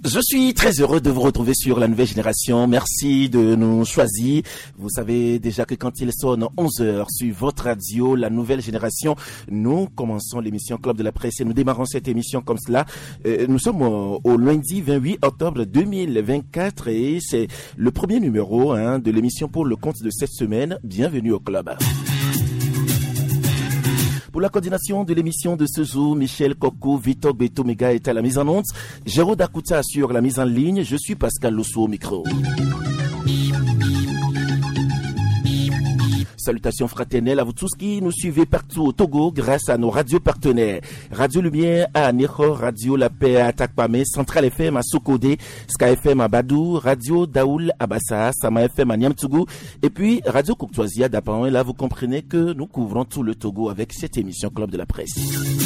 Je suis très heureux de vous retrouver sur la nouvelle génération. Merci de nous choisir. Vous savez déjà que quand il sonne 11h sur votre radio, la nouvelle génération, nous commençons l'émission Club de la Presse et nous démarrons cette émission comme cela. Nous sommes au lundi 28 octobre 2024 et c'est le premier numéro de l'émission pour le compte de cette semaine. Bienvenue au club. Pour la coordination de l'émission de ce jour, Michel Coco, Victor Betomega est à la mise en onde. Géraud Dakuta assure la mise en ligne. Je suis Pascal Losso au micro. Salutations fraternelles à vous tous qui nous suivez partout au Togo grâce à nos radios partenaires. Radio Lumière à Nero, Radio La Paix à Takpame, Central FM à Sokode, Sky FM à Badou, Radio Daoul à Bassa, Sama FM à Niamtougou et puis Radio Courtoisie à Dapan. Et là, vous comprenez que nous couvrons tout le Togo avec cette émission Club de la Presse.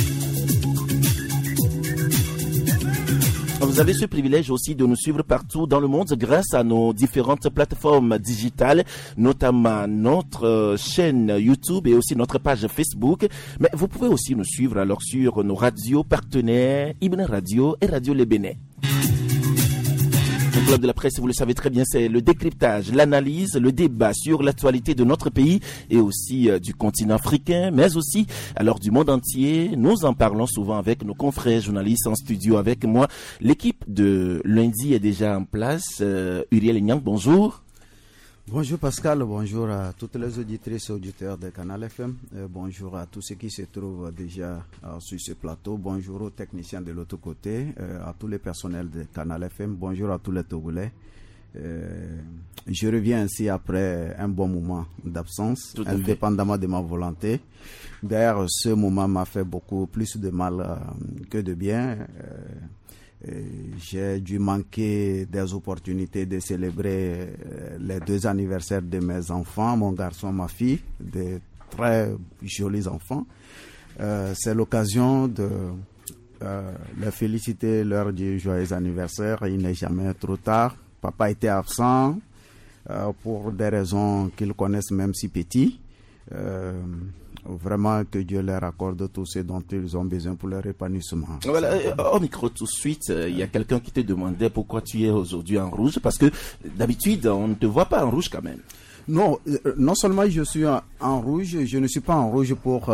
Vous avez ce privilège aussi de nous suivre partout dans le monde grâce à nos différentes plateformes digitales, notamment notre chaîne YouTube et aussi notre page Facebook. Mais vous pouvez aussi nous suivre alors sur nos radios partenaires, Ibn Radio et Radio Le Bénin. Le Club de la Presse, vous le savez très bien, c'est le décryptage, l'analyse, le débat sur l'actualité de notre pays et aussi du continent africain, mais aussi alors du monde entier. Nous en parlons souvent avec nos confrères journalistes en studio. Avec moi, l'équipe de lundi est déjà en place. Uriel Nyang, bonjour. Bonjour Pascal, bonjour à toutes les auditrices et auditeurs de Canal FM, bonjour à tous ceux qui se trouvent déjà sur ce plateau, bonjour aux techniciens de l'autre côté, à tous les personnels de Canal FM, bonjour à tous les Togolais. Je reviens ainsi après un bon moment d'absence, indépendamment de ma volonté. D'ailleurs, ce moment m'a fait beaucoup plus de mal que de bien. J'ai dû manquer des opportunités de célébrer les 2 anniversaires de mes enfants, mon garçon, ma fille, de très jolis enfants. C'est l'occasion de les féliciter, leur dire joyeux anniversaire. Il n'est jamais trop tard. Papa était absent pour des raisons qu'ils connaissent même si petits. Vraiment que Dieu leur accorde tout ce dont ils ont besoin pour leur épanouissement. Voilà, au micro tout de suite, il y a quelqu'un qui te demandait pourquoi tu es aujourd'hui en rouge, parce que d'habitude on ne te voit pas en rouge quand même. Non, non seulement je suis en rouge, je ne suis pas en rouge pour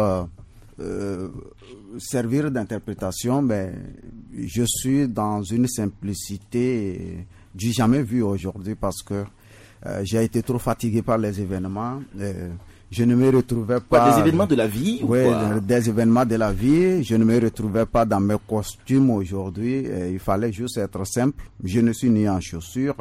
servir d'interprétation, mais je suis dans une simplicité du jamais vu aujourd'hui parce que j'ai été trop fatigué par les événements. Je ne me retrouvais pas... Des événements de la vie? Oui, des événements de la vie. Je ne me retrouvais pas dans mes costumes aujourd'hui. Il fallait juste être simple. Je ne suis ni en chaussures,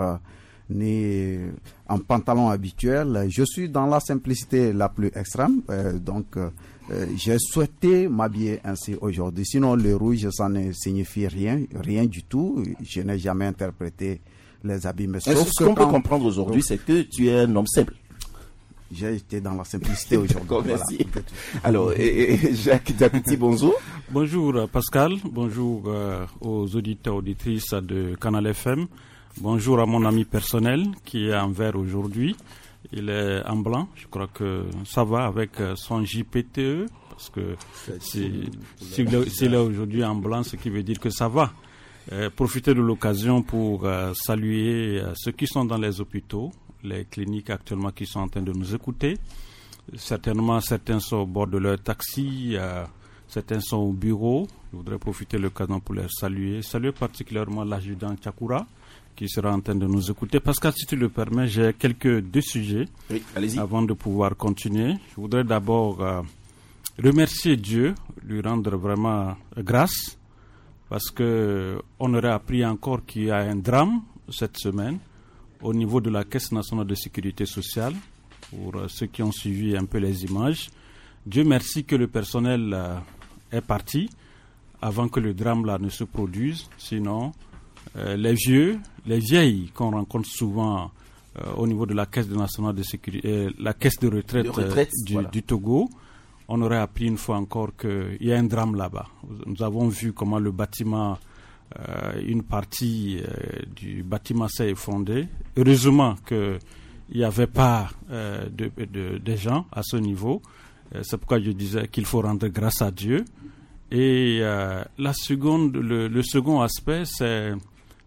ni en pantalon habituel. Je suis dans la simplicité la plus extrême. Donc, j'ai souhaité m'habiller ainsi aujourd'hui. Sinon, le rouge, ça ne signifie rien du tout. Je n'ai jamais interprété les habits. Mais sauf ce qu'on peut comprendre aujourd'hui, c'est que tu es un homme simple. J'ai été dans la simplicité aujourd'hui. Merci. Voilà. Alors, Jacques Dakuti, bonjour. Bonjour Pascal, bonjour aux auditeurs, auditrices de Canal FM. Bonjour à mon ami personnel qui est en vert aujourd'hui. Il est en blanc, je crois que ça va avec son JPTE, parce que s'il est aujourd'hui en blanc, ce qui veut dire que ça va. Profiter de l'occasion pour saluer ceux qui sont dans les hôpitaux, les cliniques actuellement qui sont en train de nous écouter. Certainement, certains sont au bord de leur taxi, certains sont au bureau. Je voudrais profiter de l'occasion pour les saluer. Saluer particulièrement l'adjudant Tchakoura qui sera en train de nous écouter. Pascal, si tu le permets, j'ai deux sujets avant de pouvoir continuer. Je voudrais d'abord remercier Dieu, lui rendre vraiment grâce parce qu'on aurait appris encore qu'il y a un drame cette semaine au niveau de la Caisse nationale de sécurité sociale, pour ceux qui ont suivi un peu les images. Dieu merci que le personnel est parti avant que le drame là ne se produise. Sinon, les vieilles qu'on rencontre souvent au niveau de la Caisse nationale de sécurité, la Caisse de retraite, du Togo, on aurait appris une fois encore qu'il y a un drame là-bas. Nous avons vu comment le bâtiment... une partie du bâtiment s'est effondrée. Heureusement qu'il n'y avait pas de gens à ce niveau. C'est pourquoi je disais qu'il faut rendre grâce à Dieu. Et le second aspect, c'est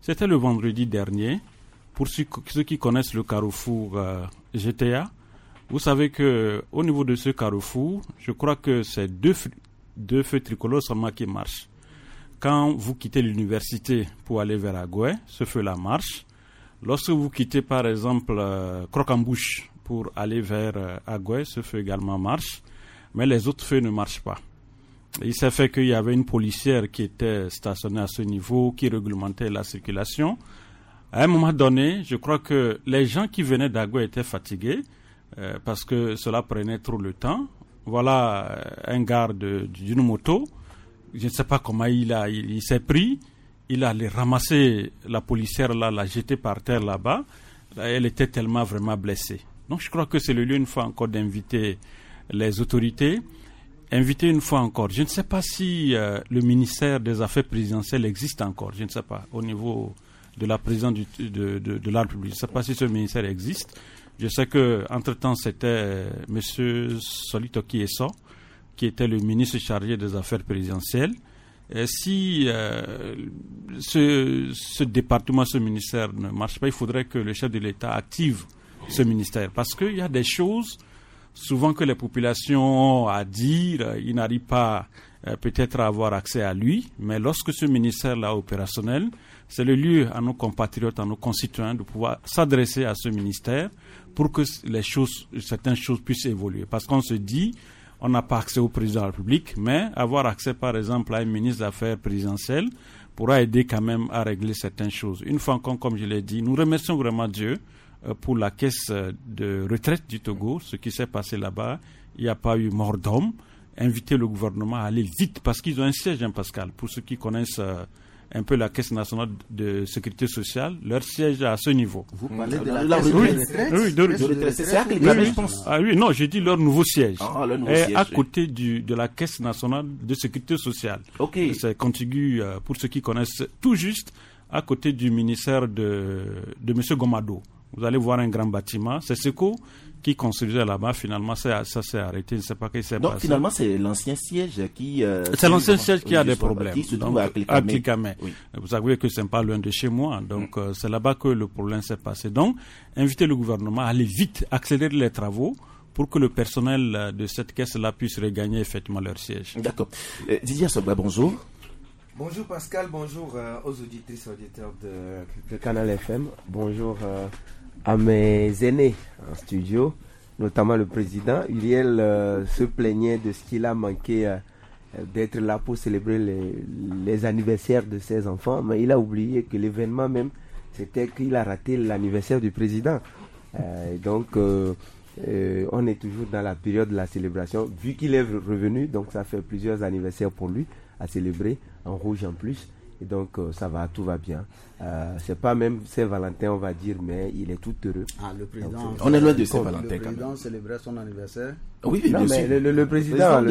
C'était le vendredi dernier. Pour ceux qui connaissent le carrefour GTA, vous savez que au niveau de ce carrefour, je crois que c'est deux feux tricolores seulement qui marchent. Quand vous quittez l'université pour aller vers Agoué, ce feu-là marche. Lorsque vous quittez par exemple Croc-en-Bouche pour aller vers Agoué, ce feu également marche. Mais les autres feux ne marchent pas. Il s'est fait qu'il y avait une policière qui était stationnée à ce niveau, qui réglementait la circulation. À un moment donné, je crois que les gens qui venaient d'Agoué étaient fatigués parce que cela prenait trop le temps. Voilà un garde d'une moto, je ne sais pas comment il s'est pris, il allait ramasser la policière là, la jeter par terre là-bas. Elle était tellement vraiment blessée. Donc je crois que c'est le lieu une fois encore d'inviter les autorités. Inviter une fois encore. Je ne sais pas si le ministère des Affaires présidentielles existe encore. Je ne sais pas. Au niveau de la présidence de la République. Je ne sais pas si ce ministère existe. Je sais que entre-temps, c'était M. Solitoki Esso, qui était le ministre chargé des Affaires présidentielles. Et si ce département, ce ministère ne marche pas, il faudrait que le chef de l'État active ce ministère. Parce qu'il y a des choses souvent que les populations ont à dire, ils n'arrivent pas peut-être à avoir accès à lui, mais lorsque ce ministère-là est opérationnel, c'est le lieu à nos compatriotes, à nos concitoyens de pouvoir s'adresser à ce ministère pour que certaines choses puissent évoluer. Parce qu'on se dit, on n'a pas accès au président de la République, mais avoir accès par exemple à un ministre des Affaires présidentielles pourra aider quand même à régler certaines choses. Une fois encore, comme je l'ai dit, nous remercions vraiment Dieu pour la caisse de retraite du Togo, ce qui s'est passé là-bas, il n'y a pas eu mort d'homme. Inviter le gouvernement à aller vite, parce qu'ils ont un siège, Pascal. Pour ceux qui connaissent un peu la Caisse nationale de sécurité sociale, leur siège est à ce niveau. Vous parlez de la retraite? Oui, de retraite. C'est ça que je pense. Ah oui, non, j'ai dit leur nouveau siège. Le nouveau siège, à côté de la Caisse nationale de sécurité sociale. Okay. C'est contigu, pour ceux qui connaissent, tout juste à côté du ministère de M. Gomado. Vous allez voir un grand bâtiment. C'est Seco qui construisait là-bas. Finalement, ça s'est arrêté. Je ne sais pas ce qui s'est passé. Donc, finalement, c'est l'ancien siège qui... c'est l'ancien siège qui a des problèmes. Qui se trouve à Clicamé. Oui. Vous savez que ce n'est pas loin de chez moi. Donc, c'est là-bas que le problème s'est passé. Donc, inviter le gouvernement à aller vite, accélérer les travaux pour que le personnel de cette caisse-là puisse regagner effectivement leur siège. D'accord. Didier Sobra, bonjour. Bonjour Pascal, bonjour aux auditrices et auditeurs de Canal FM. Bonjour à mes aînés en studio, notamment le président. Uriel se plaignait de ce qu'il a manqué d'être là pour célébrer les anniversaires de ses enfants, mais il a oublié que l'événement même, c'était qu'il a raté l'anniversaire du président. Donc, on est toujours dans la période de la célébration. Vu qu'il est revenu, donc ça fait plusieurs anniversaires pour lui à célébrer, en rouge en plus. Et donc, ça va, tout va bien. C'est pas même Saint-Valentin, on va dire, mais il est tout heureux. Le président. Donc, on est loin de Saint-Valentin. Le président célébrait son anniversaire. Oui, non, bien mais sûr. le président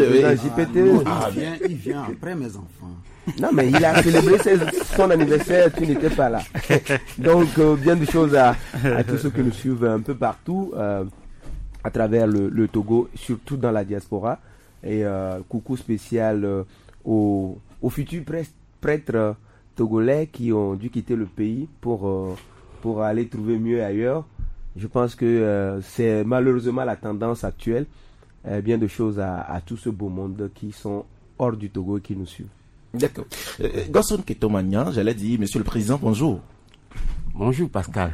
JPT. Il vient après mes enfants. Non, mais il a célébré son anniversaire, tu n'étais pas là. Donc, bien de choses à tous ceux qui nous suivent un peu partout, à travers le Togo, surtout dans la diaspora. Et coucou spécial aux futurs prêtres togolais qui ont dû quitter le pays pour aller trouver mieux ailleurs. Je pense que c'est malheureusement la tendance actuelle. Bien de choses à tout ce beau monde qui sont hors du Togo et qui nous suivent. D'accord. Gosson Ketomagnan, j'allais dire, Monsieur le Président, bonjour. Bonjour Pascal.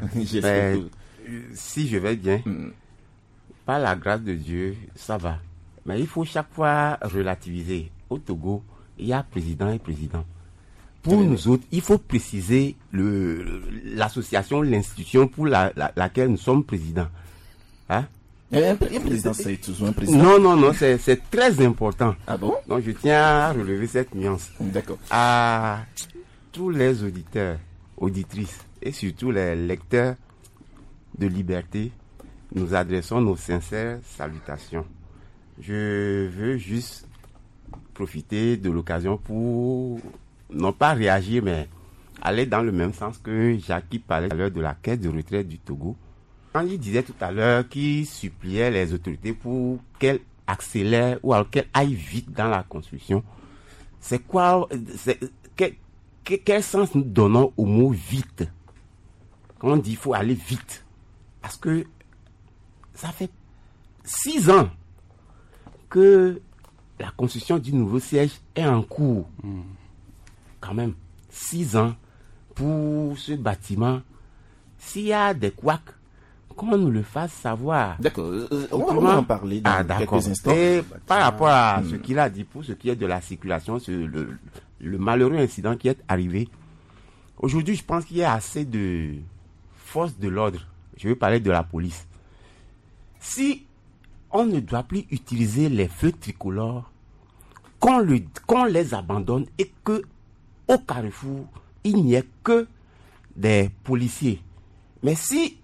Si je vais bien, par la grâce de Dieu, ça va. Mais il faut chaque fois relativiser. Au Togo, il y a président et président. Pour nous autres, il faut préciser l'association, l'institution pour laquelle nous sommes présidents. Hein? Un président, c'est toujours un président. Non, c'est très important. Ah bon? Donc je tiens à relever cette nuance. D'accord. À tous les auditeurs, auditrices et surtout les lecteurs de Liberté, nous adressons nos sincères salutations. Je veux juste profiter de l'occasion pour non pas réagir, mais aller dans le même sens que Jacques qui parlait tout à l'heure de la caisse de retraite du Togo. Quand il disait tout à l'heure qu'il suppliait les autorités pour qu'elles accélèrent ou alors qu'elles aillent vite dans la construction, quel sens nous donnons au mot vite? Quand on dit il faut aller vite, parce que ça fait 6 ans que la construction du nouveau siège est en cours. Quand même, 6 ans pour ce bâtiment. S'il y a des couacs, qu'on nous le fasse savoir. D'accord, on va en parler dans quelques instants. Et par rapport à ce qu'il a dit, pour ce qui est de la circulation, le malheureux incident qui est arrivé, aujourd'hui, je pense qu'il y a assez de forces de l'ordre. Je veux parler de la police. Si on ne doit plus utiliser les feux tricolores, qu'on les abandonne et que au carrefour, il n'y ait que des policiers. Mais si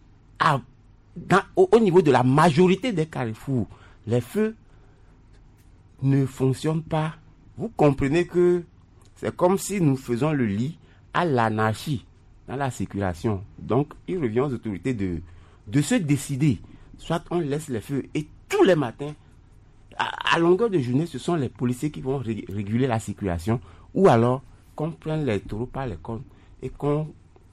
au niveau de la majorité des carrefours, les feux ne fonctionnent pas, vous comprenez que c'est comme si nous faisons le lit à l'anarchie dans la circulation. Donc, il revient aux autorités de se décider. Soit on laisse les feux et tous les matins, à longueur de journée, ce sont les policiers qui vont réguler la circulation, ou alors qu'on prenne les taureaux par les cornes et qu'on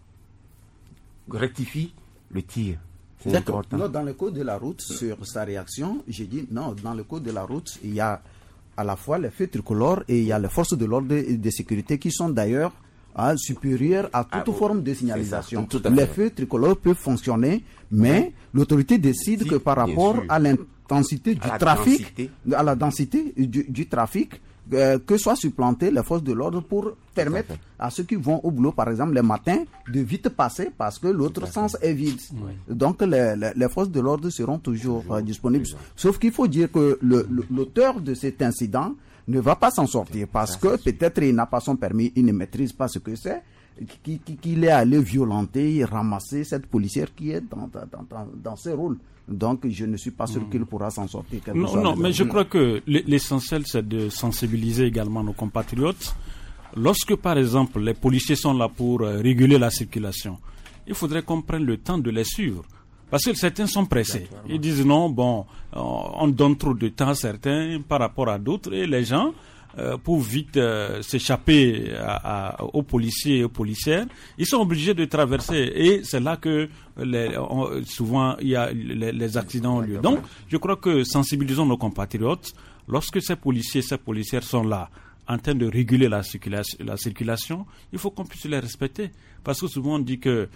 rectifie le tir. C'est important. Non, dans le code de la route, sur sa réaction, j'ai dit non, dans le code de la route, il y a à la fois les feux tricolores et il y a les forces de l'ordre et de sécurité qui sont d'ailleurs supérieures à toute forme de signalisation. Les feux tricolores peuvent fonctionner, mais l'autorité décide que par rapport à l'intensité du trafic, à la densité du trafic, que soient supplantées les forces de l'ordre pour permettre à ceux qui vont au boulot, par exemple, les matins, de vite passer parce que l'autre sens est vide. Oui. Donc, les forces de l'ordre seront toujours disponibles. Sauf qu'il faut dire que l'auteur de cet incident ne va pas s'en sortir parce que peut-être il n'a pas son permis, il ne maîtrise pas ce que c'est, qu'il est allé violenter et ramasser cette policière qui est dans ses rôles. Donc, je ne suis pas sûr qu'il pourra s'en sortir. Non, mais je crois que l'essentiel, c'est de sensibiliser également nos compatriotes. Lorsque, par exemple, les policiers sont là pour réguler la circulation, il faudrait qu'on prenne le temps de les suivre. Parce que certains sont pressés. Ils disent non, on donne trop de temps à certains par rapport à d'autres. Et les gens, pour vite s'échapper aux policiers et aux policières, ils sont obligés de traverser. Et c'est là que souvent il y a les accidents ont lieu. Donc, je crois que sensibilisons nos compatriotes. Lorsque ces policiers, ces policières sont là, en train de réguler la circulation, il faut qu'on puisse les respecter. Parce que souvent on dit que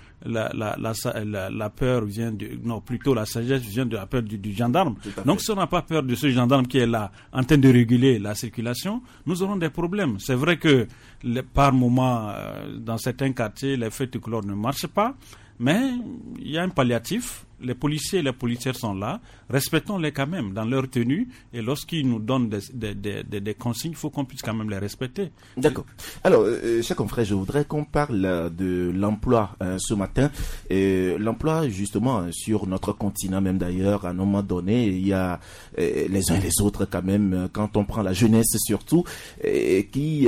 la peur vient plutôt la sagesse vient de la peur du gendarme. Donc si on n'a pas peur de ce gendarme qui est là, en train de réguler la circulation, nous aurons des problèmes. C'est vrai que par moment, dans certains quartiers, les feux tricolores ne marchent pas, mais il y a un palliatif. Les policiers et les policières sont là, respectons-les quand même dans leur tenue, et lorsqu'ils nous donnent des consignes, il faut qu'on puisse quand même les respecter. D'accord. Alors, chers confrères, je voudrais qu'on parle de l'emploi ce matin. L'emploi, justement, sur notre continent même d'ailleurs, à un moment donné, il y a les uns et les autres quand même, quand on prend la jeunesse surtout, qui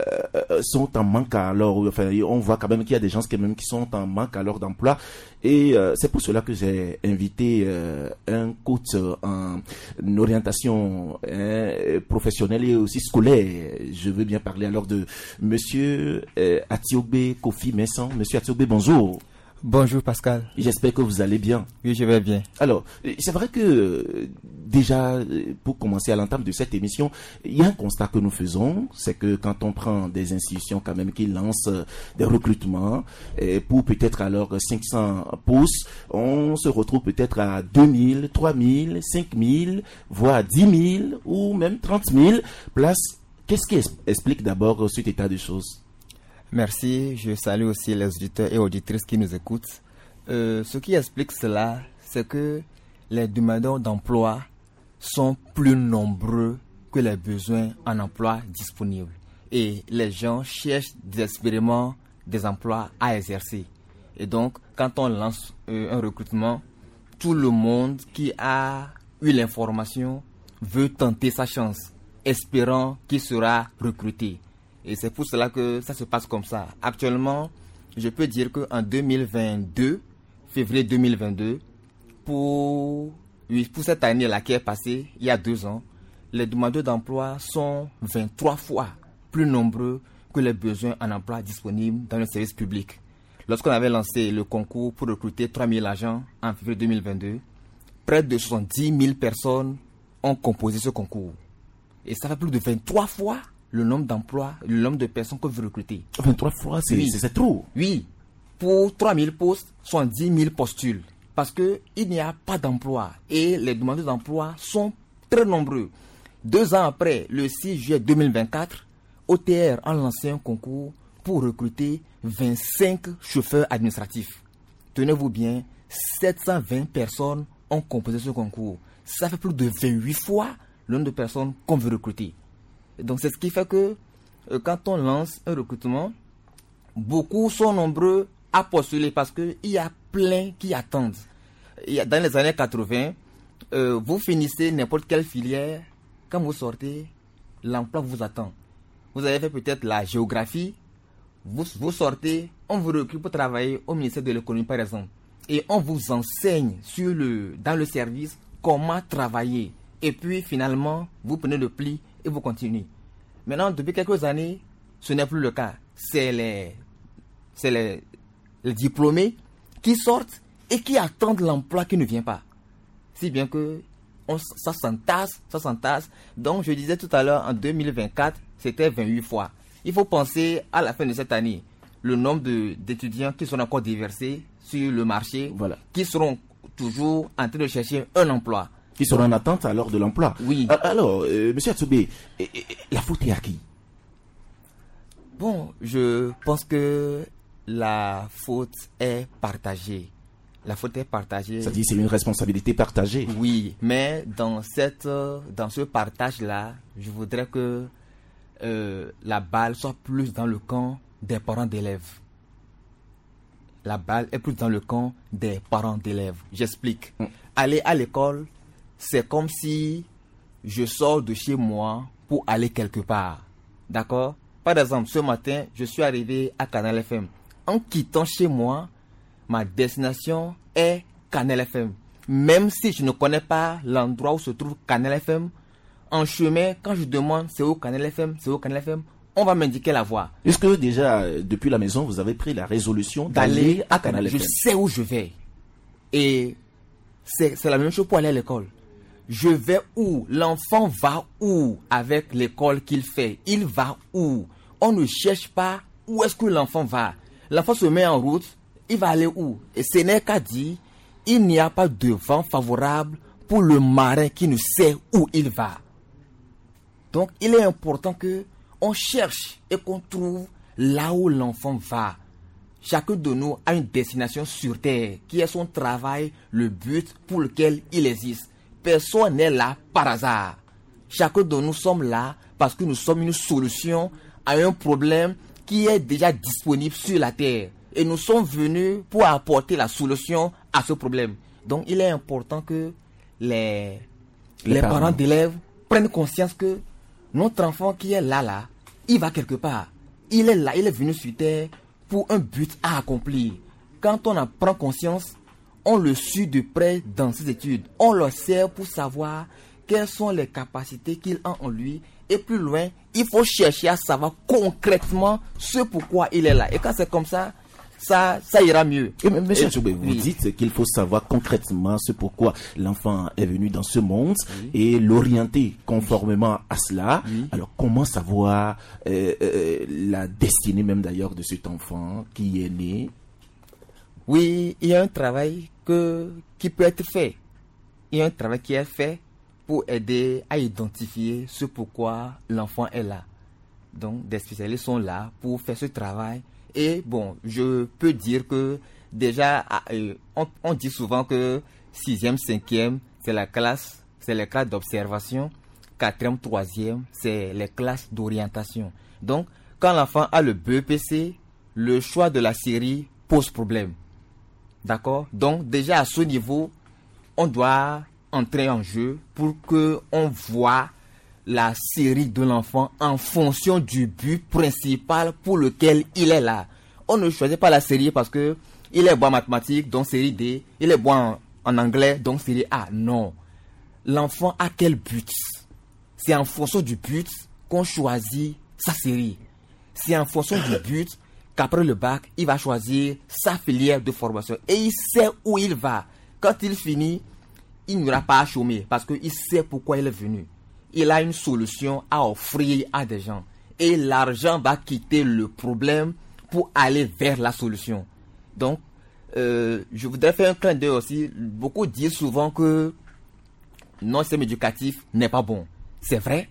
sont en manque alors, enfin, on voit quand même qu'il y a des gens qui sont en manque alors d'emploi. Et c'est pour cela que j'ai invité un coach en orientation professionnelle et aussi scolaire. Je veux bien parler alors de Monsieur Atiogbe Kofi Messan. Monsieur Atiogbe, bonjour. Bonjour Pascal. J'espère que vous allez bien. Oui, je vais bien. Alors, c'est vrai que déjà, pour commencer à l'entame de cette émission, il y a un constat que nous faisons, c'est que quand on prend des institutions quand même qui lancent des recrutements pour peut-être alors 500 postes, on se retrouve peut-être à 2000, 3000, 5000, voire 10 000 ou même 30 000 places. Qu'est-ce qui explique d'abord cet état de choses ? Merci, je salue aussi les auditeurs et auditrices qui nous écoutent. Ce qui explique cela, c'est que les demandeurs d'emploi sont plus nombreux que les besoins en emploi disponibles. Et les gens cherchent désespérément des emplois à exercer. Et donc, quand on lance un recrutement, tout le monde qui a eu l'information veut tenter sa chance, espérant qu'il sera recruté. Et c'est pour cela que ça se passe comme ça. Actuellement, je peux dire qu'en 2022, février 2022, pour cette année-là qui est passée, il y a 2 ans, les demandeurs d'emploi sont 23 fois plus nombreux que les besoins en emploi disponibles dans le service public. Lorsqu'on avait lancé le concours pour recruter 3000 agents en février 2022, près de 70 000 personnes ont composé ce concours. Et ça fait plus de 23 fois le nombre d'emplois, le nombre de personnes que vous recrutez. 23 fois, c'est trop. Oui. Pour 3000 postes, 70 000 postulent. Parce qu'il n'y a pas d'emploi. Et les demandeurs d'emploi sont très nombreux. 2 ans après, le 6 juillet 2024, OTR a lancé un concours pour recruter 25 chauffeurs administratifs. Tenez-vous bien, 720 personnes ont composé ce concours. Ça fait plus de 28 fois le nombre de personnes qu'on veut recruter. Donc c'est ce qui fait que quand on lance un recrutement, beaucoup sont nombreux à postuler parce qu'il y a plein qui attendent. Dans les années 80, vous finissez n'importe quelle filière, quand vous sortez, l'emploi vous attend. Vous avez fait peut-être la géographie, vous sortez, on vous recrute pour travailler au ministère de l'économie par exemple. Et on vous enseigne dans le service comment travailler. Et puis finalement, vous prenez le pli et vous continuez. Maintenant, depuis quelques années, ce n'est plus le cas. C'est les diplômés qui sortent et qui attendent l'emploi qui ne vient pas. Si bien que ça s'entasse. Donc, je disais tout à l'heure, en 2024, c'était 28 fois. Il faut penser à la fin de cette année, le nombre d'étudiants qui sont encore déversés sur le marché, voilà, qui seront toujours en train de chercher un emploi. Qui seront en attente alors de l'emploi. Oui. Alors, monsieur Atsoubé, la faute est à qui? Bon, je pense que la faute est partagée. La faute est partagée. C'est-à-dire c'est une responsabilité partagée. Oui, mais dans ce partage-là, je voudrais que la balle soit plus dans le camp des parents d'élèves. La balle est plus dans le camp des parents d'élèves. J'explique. Aller à l'école, c'est comme si je sors de chez moi pour aller quelque part. D'accord? Par exemple, ce matin, je suis arrivé à Canal FM. En quittant chez moi, ma destination est Canal FM. Même si je ne connais pas l'endroit où se trouve Canal FM, en chemin, quand je demande c'est où Canal FM, on va m'indiquer la voie. Est-ce que déjà, depuis la maison, vous avez pris la résolution d'aller à Canal FM? Je sais où je vais. Et c'est la même chose pour aller à l'école. Je vais où? L'enfant va où avec l'école qu'il fait? Il va où? On ne cherche pas où est-ce que l'enfant va. L'enfant se met en route, il va aller où? Et ce n'est qu'à dire, il n'y a pas de vent favorable pour le marin qui ne sait où il va. Donc, il est important que on cherche et qu'on trouve là où l'enfant va. Chacun de nous a une destination sur terre qui est son travail, le but pour lequel il existe. Personne n'est là par hasard. Chacun de nous sommes là parce que nous sommes une solution à un problème qui est déjà disponible sur la terre. Et nous sommes venus pour apporter la solution à ce problème. Donc il est important que les parents d'élèves prennent conscience que notre enfant qui est là, il va quelque part. Il est là, il est venu sur terre pour un but à accomplir. Quand on en prend conscience, on le suit de près dans ses études. On le sert pour savoir quelles sont les capacités qu'il a en lui. Et plus loin, il faut chercher à savoir concrètement ce pourquoi il est là. Et quand c'est comme ça, ça ira mieux. Et monsieur Atsoubé, vous dites qu'il faut savoir concrètement ce pourquoi l'enfant est venu dans ce monde et l'orienter conformément à cela. Alors comment savoir la destinée même d'ailleurs de cet enfant qui est né? Oui, il y a un travail qui peut être fait. Il y a un travail qui est fait pour aider à identifier ce pourquoi l'enfant est là. Donc des spécialistes sont là pour faire ce travail. Et bon, je peux dire que déjà, on dit souvent que 6e, 5e, c'est les classes d'observation. 4e, 3e, c'est les classes d'orientation. Donc, quand l'enfant a le BEPC, le choix de la série pose problème. D'accord? Donc, déjà à ce niveau, on doit entrer en jeu pour qu'on voit la série de l'enfant en fonction du but principal pour lequel il est là. On ne choisit pas la série parce que il est bon en mathématiques, donc série D. Il est bon en anglais, donc série A. Non. L'enfant a quel but? C'est en fonction du but qu'on choisit sa série. c'est en fonction du but qu'après le bac, il va choisir sa filière de formation. Et il sait où il va. Quand il finit, il n'aura pas à chômer parce qu'il sait pourquoi il est venu. Il a une solution à offrir à des gens. Et l'argent va quitter le problème pour aller vers la solution. Donc, je voudrais faire un clin d'œil aussi. Beaucoup disent souvent que notre système éducatif n'est pas bon. C'est vrai,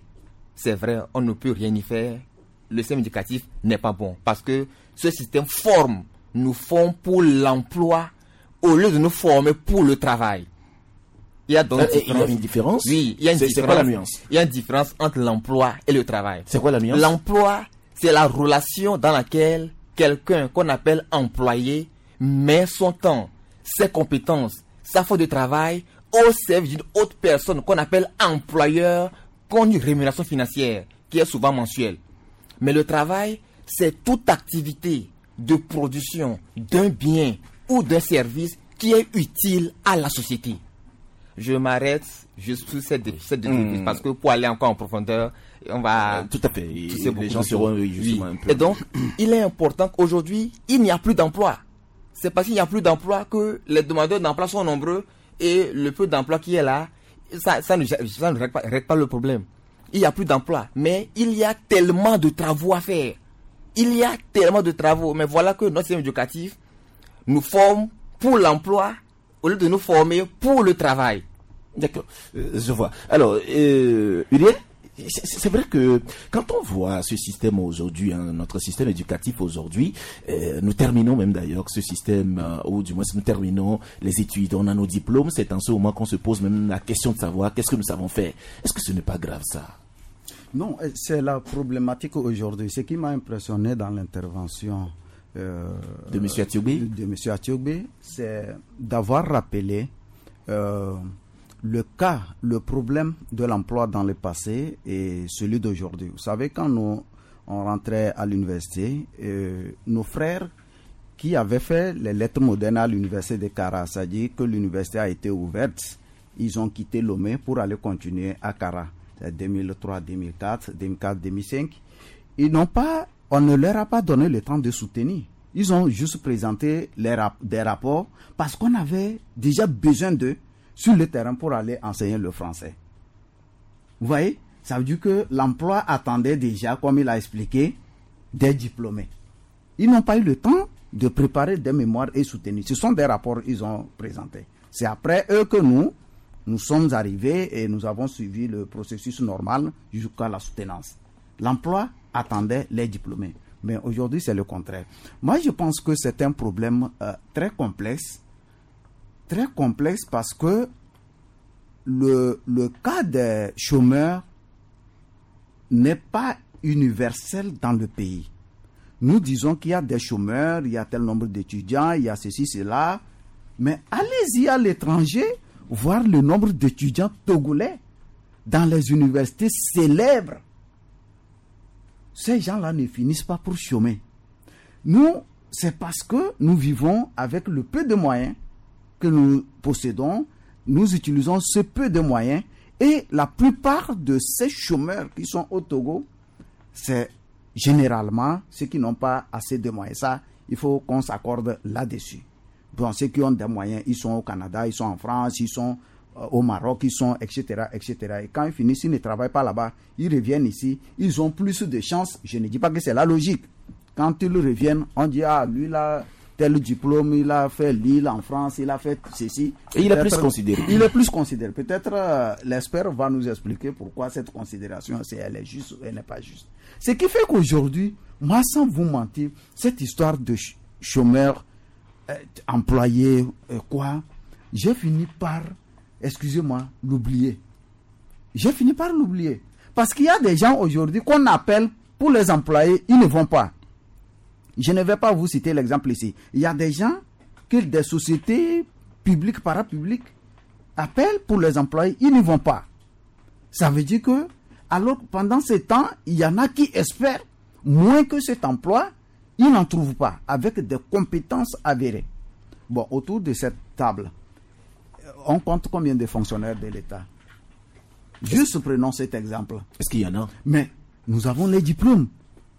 on ne peut rien y faire. Le système éducatif n'est pas bon parce que ce système nous forme pour l'emploi au lieu de nous former pour le travail. Il y a donc une différence. Oui, il y a une différence. C'est quoi la nuance? Il y a une différence entre l'emploi et le travail. C'est quoi la nuance? L'emploi, c'est la relation dans laquelle quelqu'un qu'on appelle employé met son temps, ses compétences, sa force de travail au service d'une autre personne qu'on appelle employeur, contre une rémunération financière qui est souvent mensuelle. Mais le travail, c'est toute activité de production d'un bien ou d'un service qui est utile à la société. Je m'arrête juste sur cette définition parce que pour aller encore en profondeur, on va... Tout à fait. Les gens seront justement un peu... Et donc, il est important qu'aujourd'hui, il n'y a plus d'emploi. C'est parce qu'il n'y a plus d'emploi que les demandeurs d'emploi sont nombreux et le peu d'emploi qui est là, ça ne règle pas le problème. Il n'y a plus d'emploi, mais il y a tellement de travaux à faire. Il y a tellement de travaux, mais voilà que notre système éducatif nous forme pour l'emploi au lieu de nous former pour le travail. D'accord, je vois. Alors, Uriel, c'est vrai que quand on voit ce système aujourd'hui, notre système éducatif aujourd'hui, nous terminons même d'ailleurs ce système, ou du moins nous terminons les études, on a nos diplômes, c'est en ce moment qu'on se pose même la question de savoir qu'est-ce que nous savons faire. Est-ce que ce n'est pas grave ça? Non, c'est la problématique aujourd'hui. Ce qui m'a impressionné dans l'intervention de M. Atiogbé, c'est d'avoir rappelé le problème de l'emploi dans le passé et celui d'aujourd'hui. Vous savez, quand on rentrait à l'université, nos frères qui avaient fait les lettres modernes à l'université de Kara, c'est-à-dire que l'université a été ouverte, ils ont quitté Lomé pour aller continuer à Kara. C'est 2003, 2004, 2004, 2005. On ne leur a pas donné le temps de soutenir. Ils ont juste présenté des rapports parce qu'on avait déjà besoin d'eux sur le terrain pour aller enseigner le français. Vous voyez, ça veut dire que l'emploi attendait déjà, comme il a expliqué, des diplômés. Ils n'ont pas eu le temps de préparer des mémoires et soutenir. Ce sont des rapports qu'ils ont présentés. C'est après eux que nous sommes arrivés et nous avons suivi le processus normal jusqu'à la soutenance. L'emploi attendait les diplômés. Mais aujourd'hui, c'est le contraire. Moi, je pense que c'est un problème très complexe parce que le cas des chômeurs n'est pas universel dans le pays. Nous disons qu'il y a des chômeurs, il y a tel nombre d'étudiants, il y a ceci, cela, mais allez-y à l'étranger voir le nombre d'étudiants togolais dans les universités célèbres. Ces gens-là ne finissent pas pour chômer. Nous, c'est parce que nous vivons avec le peu de moyens que nous possédons, nous utilisons ce peu de moyens et la plupart de ces chômeurs qui sont au Togo, c'est généralement ceux qui n'ont pas assez de moyens. Ça, il faut qu'on s'accorde là-dessus. Bon, ceux qui ont des moyens, ils sont au Canada, ils sont en France, ils sont au Maroc, ils sont, etc., etc. Et quand ils finissent, ils ne travaillent pas là-bas, ils reviennent ici, ils ont plus de chances. Je ne dis pas que c'est la logique. Quand ils reviennent, on dit, ah, lui là, tel diplôme, il a fait Lille en France, il a fait ceci. Et il est plus considéré. Il est plus considéré. Peut-être l'expert va nous expliquer pourquoi cette considération, si elle est juste ou elle n'est pas juste. Ce qui fait qu'aujourd'hui, moi, sans vous mentir, cette histoire de chômeurs, employés, j'ai fini par, excusez-moi, l'oublier. J'ai fini par l'oublier. Parce qu'il y a des gens aujourd'hui qu'on appelle pour les employés, ils ne vont pas. Je ne vais pas vous citer l'exemple ici. Il y a des gens que des sociétés publiques, parapubliques appellent pour les employés, ils ne vont pas. Ça veut dire que, alors pendant ce temps, il y en a qui espèrent moins que cet emploi, ils n'en trouvent pas, avec des compétences avérées. Bon, autour de cette table, on compte combien de fonctionnaires de l'État? Juste prenons cet exemple. Est-ce qu'il y en a? Mais nous avons les diplômes.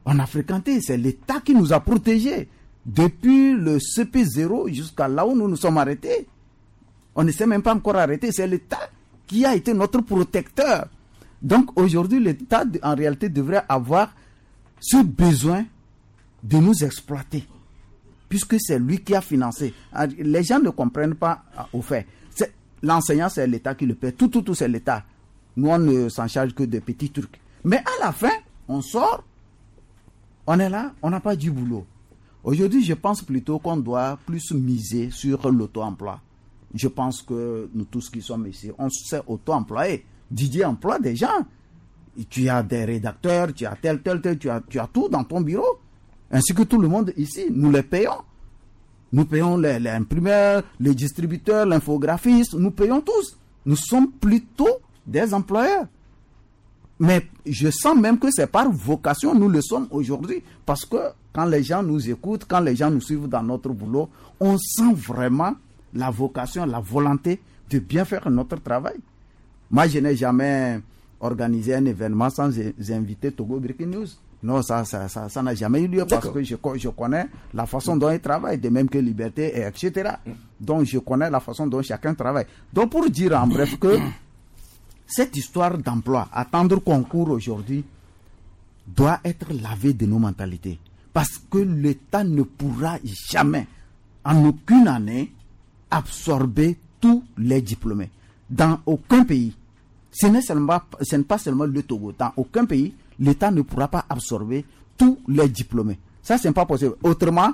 On a fréquenté, c'est l'État qui nous a protégés. Depuis le CP0 jusqu'à là où nous nous sommes arrêtés. On ne s'est même pas encore arrêté, c'est l'État qui a été notre protecteur. Donc aujourd'hui, l'État en réalité devrait avoir ce besoin de nous exploiter, puisque c'est lui qui a financé. Les gens ne comprennent pas au fait. L'enseignant, c'est l'État qui le paie. Tout, c'est l'État. Nous, on ne s'en charge que de petits trucs. Mais à la fin, on sort, on est là, on n'a pas du boulot. Aujourd'hui, je pense plutôt qu'on doit plus miser sur l'auto-emploi. Je pense que nous tous qui sommes ici, on s'est auto-employés. Didier emploie des gens. Tu as des rédacteurs, tu as tel, tu as tout dans ton bureau. Ainsi que tout le monde ici, nous les payons. Nous payons les imprimeurs, les distributeurs, l'infographiste, nous payons tous. Nous sommes plutôt des employeurs. Mais je sens même que c'est par vocation, nous le sommes aujourd'hui. Parce que quand les gens nous écoutent, quand les gens nous suivent dans notre boulot, on sent vraiment la vocation, la volonté de bien faire notre travail. Moi, je n'ai jamais organisé un événement sans inviter Togo Breaking News. Non, ça n'a jamais eu lieu parce que je connais la façon dont ils travaillent, de même que Liberté, etc. Donc, je connais la façon dont chacun travaille. Donc, pour dire en bref que cette histoire d'emploi, attendre concours aujourd'hui, doit être lavée de nos mentalités. Parce que l'État ne pourra jamais, en aucune année, absorber tous les diplômés. Dans aucun pays, ce n'est pas seulement le Togo, dans aucun pays, l'État ne pourra pas absorber tous les diplômés. Ça, ce n'est pas possible. Autrement,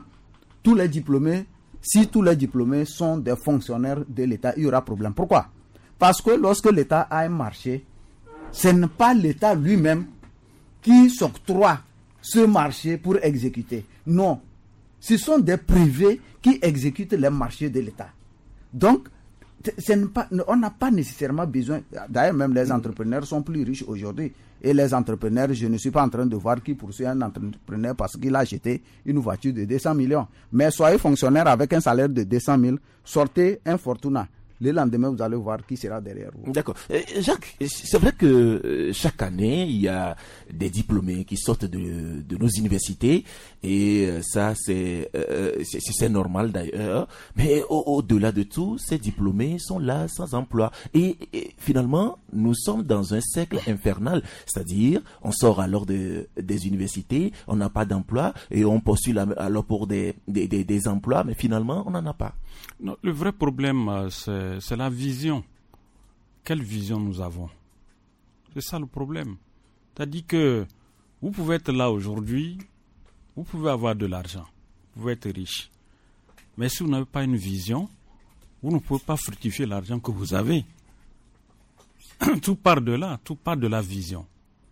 si tous les diplômés sont des fonctionnaires de l'État, il y aura problème. Pourquoi? Parce que lorsque l'État a un marché, ce n'est pas l'État lui-même qui s'octroie ce marché pour exécuter. Non, ce sont des privés qui exécutent les marchés de l'État. Donc, on n'a pas nécessairement besoin. D'ailleurs, même les entrepreneurs sont plus riches aujourd'hui. Et les entrepreneurs, je ne suis pas en train de voir qui poursuit un entrepreneur parce qu'il a acheté une voiture de 200 millions. Mais soyez fonctionnaire avec un salaire de 200 000, sortez un Fortuna. Le lendemain, vous allez voir qui sera derrière vous. D'accord. Jacques, c'est vrai que chaque année, il y a des diplômés qui sortent de nos universités et ça, c'est normal d'ailleurs. Mais au-delà de tout, ces diplômés sont là sans emploi. Et finalement, nous sommes dans un cercle infernal. C'est-à-dire, on sort alors des universités, on n'a pas d'emploi et on postule alors pour des emplois, mais finalement, on n'en a pas. Non, le vrai problème, c'est la vision. Quelle vision nous avons? C'est ça le problème. C'est-à-dire que vous pouvez être là aujourd'hui, vous pouvez avoir de l'argent, vous pouvez être riche. Mais si vous n'avez pas une vision, vous ne pouvez pas fructifier l'argent que vous avez. Tout part de là, tout part de la vision.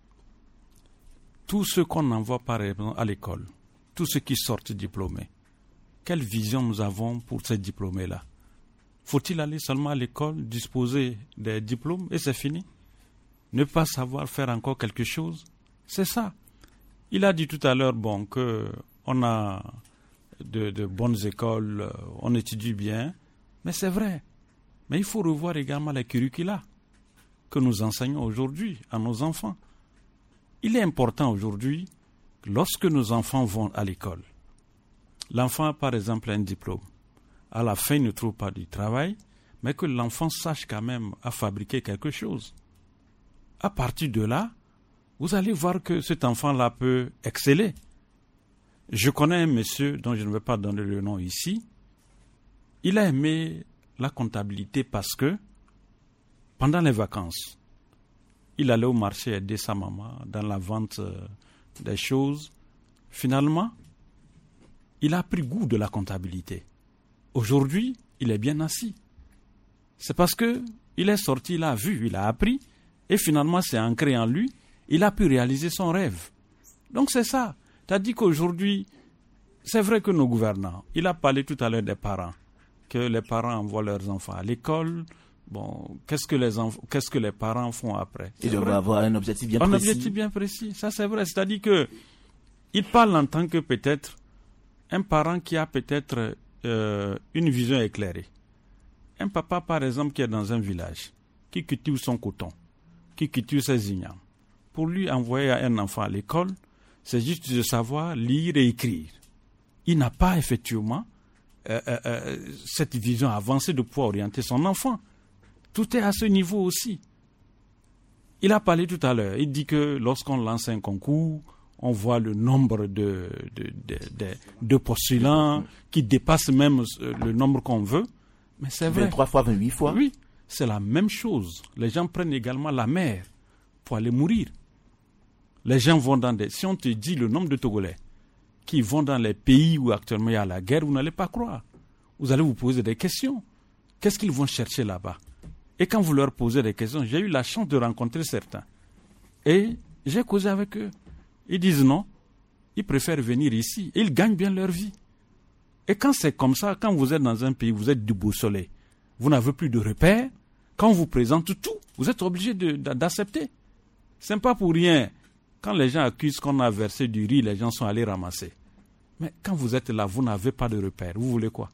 Tous ceux qu'on envoie par exemple à l'école, tous ceux qui sortent diplômés, quelle vision nous avons pour ces diplômés-là? Faut-il aller seulement à l'école, disposer des diplômes et c'est fini? Ne pas savoir faire encore quelque chose? C'est ça. Il a dit tout à l'heure qu'on a de bonnes écoles, on étudie bien, mais c'est vrai. Mais il faut revoir également les curricula que nous enseignons aujourd'hui à nos enfants. Il est important aujourd'hui, lorsque nos enfants vont à l'école, l'enfant a par exemple un diplôme. À la fin, il ne trouve pas du travail, mais que l'enfant sache quand même à fabriquer quelque chose. À partir de là, vous allez voir que cet enfant-là peut exceller. Je connais un monsieur dont je ne vais pas donner le nom ici. Il a aimé la comptabilité parce que, pendant les vacances, il allait au marché aider sa maman dans la vente des choses. Finalement, il a pris goût de la comptabilité. Aujourd'hui, il est bien assis. C'est parce que il est sorti, il a vu, il a appris, et finalement, c'est ancré en lui. Il a pu réaliser son rêve. Donc c'est ça. C'est-à-dire qu'aujourd'hui, c'est vrai que nos gouvernants, il a parlé tout à l'heure des parents, que les parents envoient leurs enfants à l'école. Bon, qu'est-ce que les parents font après? Ils doivent avoir un objectif bien précis. Un objectif bien précis, ça c'est vrai. C'est-à-dire que il parle en tant que peut-être un parent qui a peut-être une vision éclairée. Un papa, par exemple, qui est dans un village, qui cultive son coton, qui cultive ses ignames. Pour lui, envoyer un enfant à l'école, c'est juste de savoir lire et écrire. Il n'a pas effectivement cette vision avancée de pouvoir orienter son enfant. Tout est à ce niveau aussi. Il a parlé tout à l'heure, il dit que lorsqu'on lance un concours, on voit le nombre de postulants qui dépasse même le nombre qu'on veut. Mais c'est vrai. 23 fois, 28 fois. Oui, c'est la même chose. Les gens prennent également la mer pour aller mourir. Les gens vont dans des... Si on te dit le nombre de Togolais qui vont dans les pays où actuellement il y a la guerre, vous n'allez pas croire. Vous allez vous poser des questions. Qu'est-ce qu'ils vont chercher là-bas? Et quand vous leur posez des questions, j'ai eu la chance de rencontrer certains. Et j'ai causé avec eux. Ils disent non, ils préfèrent venir ici. Ils gagnent bien leur vie. Et quand c'est comme ça, quand vous êtes dans un pays, vous êtes déboussolé, vous n'avez plus de repères, quand on vous présente tout, vous êtes obligé d'accepter. Ce n'est pas pour rien. Quand les gens accusent qu'on a versé du riz, les gens sont allés ramasser. Mais quand vous êtes là, vous n'avez pas de repères. Vous voulez quoi?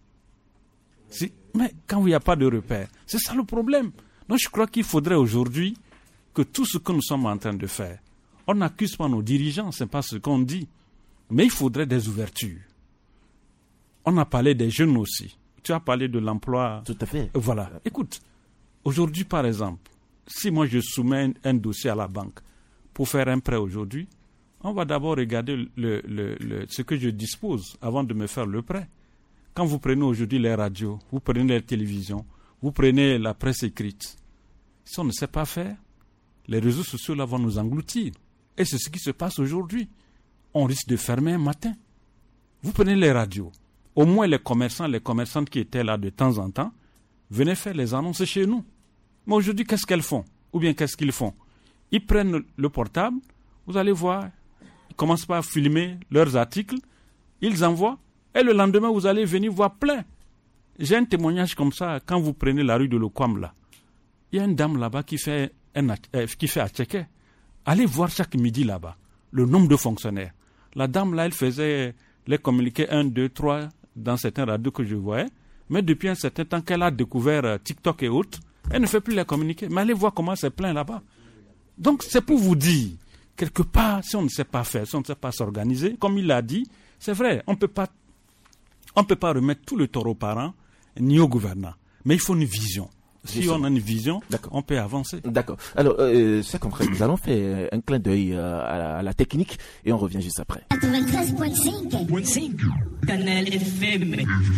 Mais quand il n'y a pas de repères, c'est ça le problème. Donc je crois qu'il faudrait aujourd'hui que tout ce que nous sommes en train de faire, on n'accuse pas nos dirigeants, ce n'est pas ce qu'on dit. Mais il faudrait des ouvertures. On a parlé des jeunes aussi. Tu as parlé de l'emploi. Tout à fait. Voilà. Écoute, aujourd'hui par exemple, si moi je soumets un dossier à la banque pour faire un prêt aujourd'hui, on va d'abord regarder ce que je dispose avant de me faire le prêt. Quand vous prenez aujourd'hui les radios, vous prenez les télévisions, vous prenez la presse écrite, si on ne sait pas faire, les réseaux sociaux là vont nous engloutir. Et c'est ce qui se passe aujourd'hui. On risque de fermer un matin. Vous prenez les radios. Au moins les commerçants, les commerçantes qui étaient là de temps en temps, venaient faire les annonces chez nous. Mais aujourd'hui, qu'est-ce qu'elles font? Ou bien qu'est-ce qu'ils font? Ils prennent le portable, vous allez voir, ils commencent par filmer leurs articles, ils envoient, et le lendemain, vous allez venir voir plein. J'ai un témoignage comme ça, quand vous prenez la rue de l'Okwam là. Il y a une dame là-bas qui fait à Tchéké. Allez voir chaque midi là-bas, le nombre de fonctionnaires. La dame là, elle faisait les communiqués 1, 2, 3 dans certains radios que je voyais. Mais depuis un certain temps qu'elle a découvert TikTok et autres, elle ne fait plus les communiqués. Mais allez voir comment c'est plein là-bas. Donc c'est pour vous dire, quelque part, si on ne sait pas faire, si on ne sait pas s'organiser, comme il l'a dit, c'est vrai, on ne peut pas remettre tout le tort aux parents ni aux gouvernants. Mais il faut une vision. Si on a une vision, on peut avancer. D'accord. Alors, c'est compris. Nous allons faire un clin d'œil à la technique et on revient juste après. 93.5 Canal FM.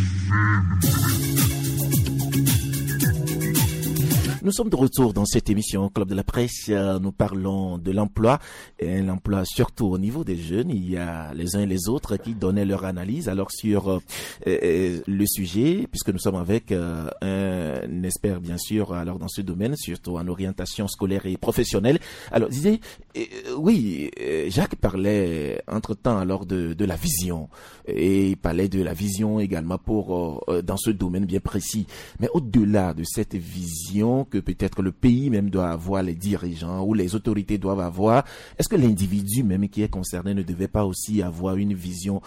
Nous sommes de retour dans cette émission Club de la Presse. Nous parlons de l'emploi, et l'emploi surtout au niveau des jeunes. Il y a les uns et les autres qui donnaient leur analyse alors sur le sujet, puisque nous sommes avec un expert bien sûr alors dans ce domaine, surtout en orientation scolaire et professionnelle. Alors, disais, oui, Jacques parlait entre-temps alors de la vision, et il parlait de la vision également pour dans ce domaine bien précis. Mais au-delà de cette vision que peut-être le pays même doit avoir, les dirigeants ou les autorités doivent avoir, est-ce que l'individu même qui est concerné ne devait pas aussi avoir une vision,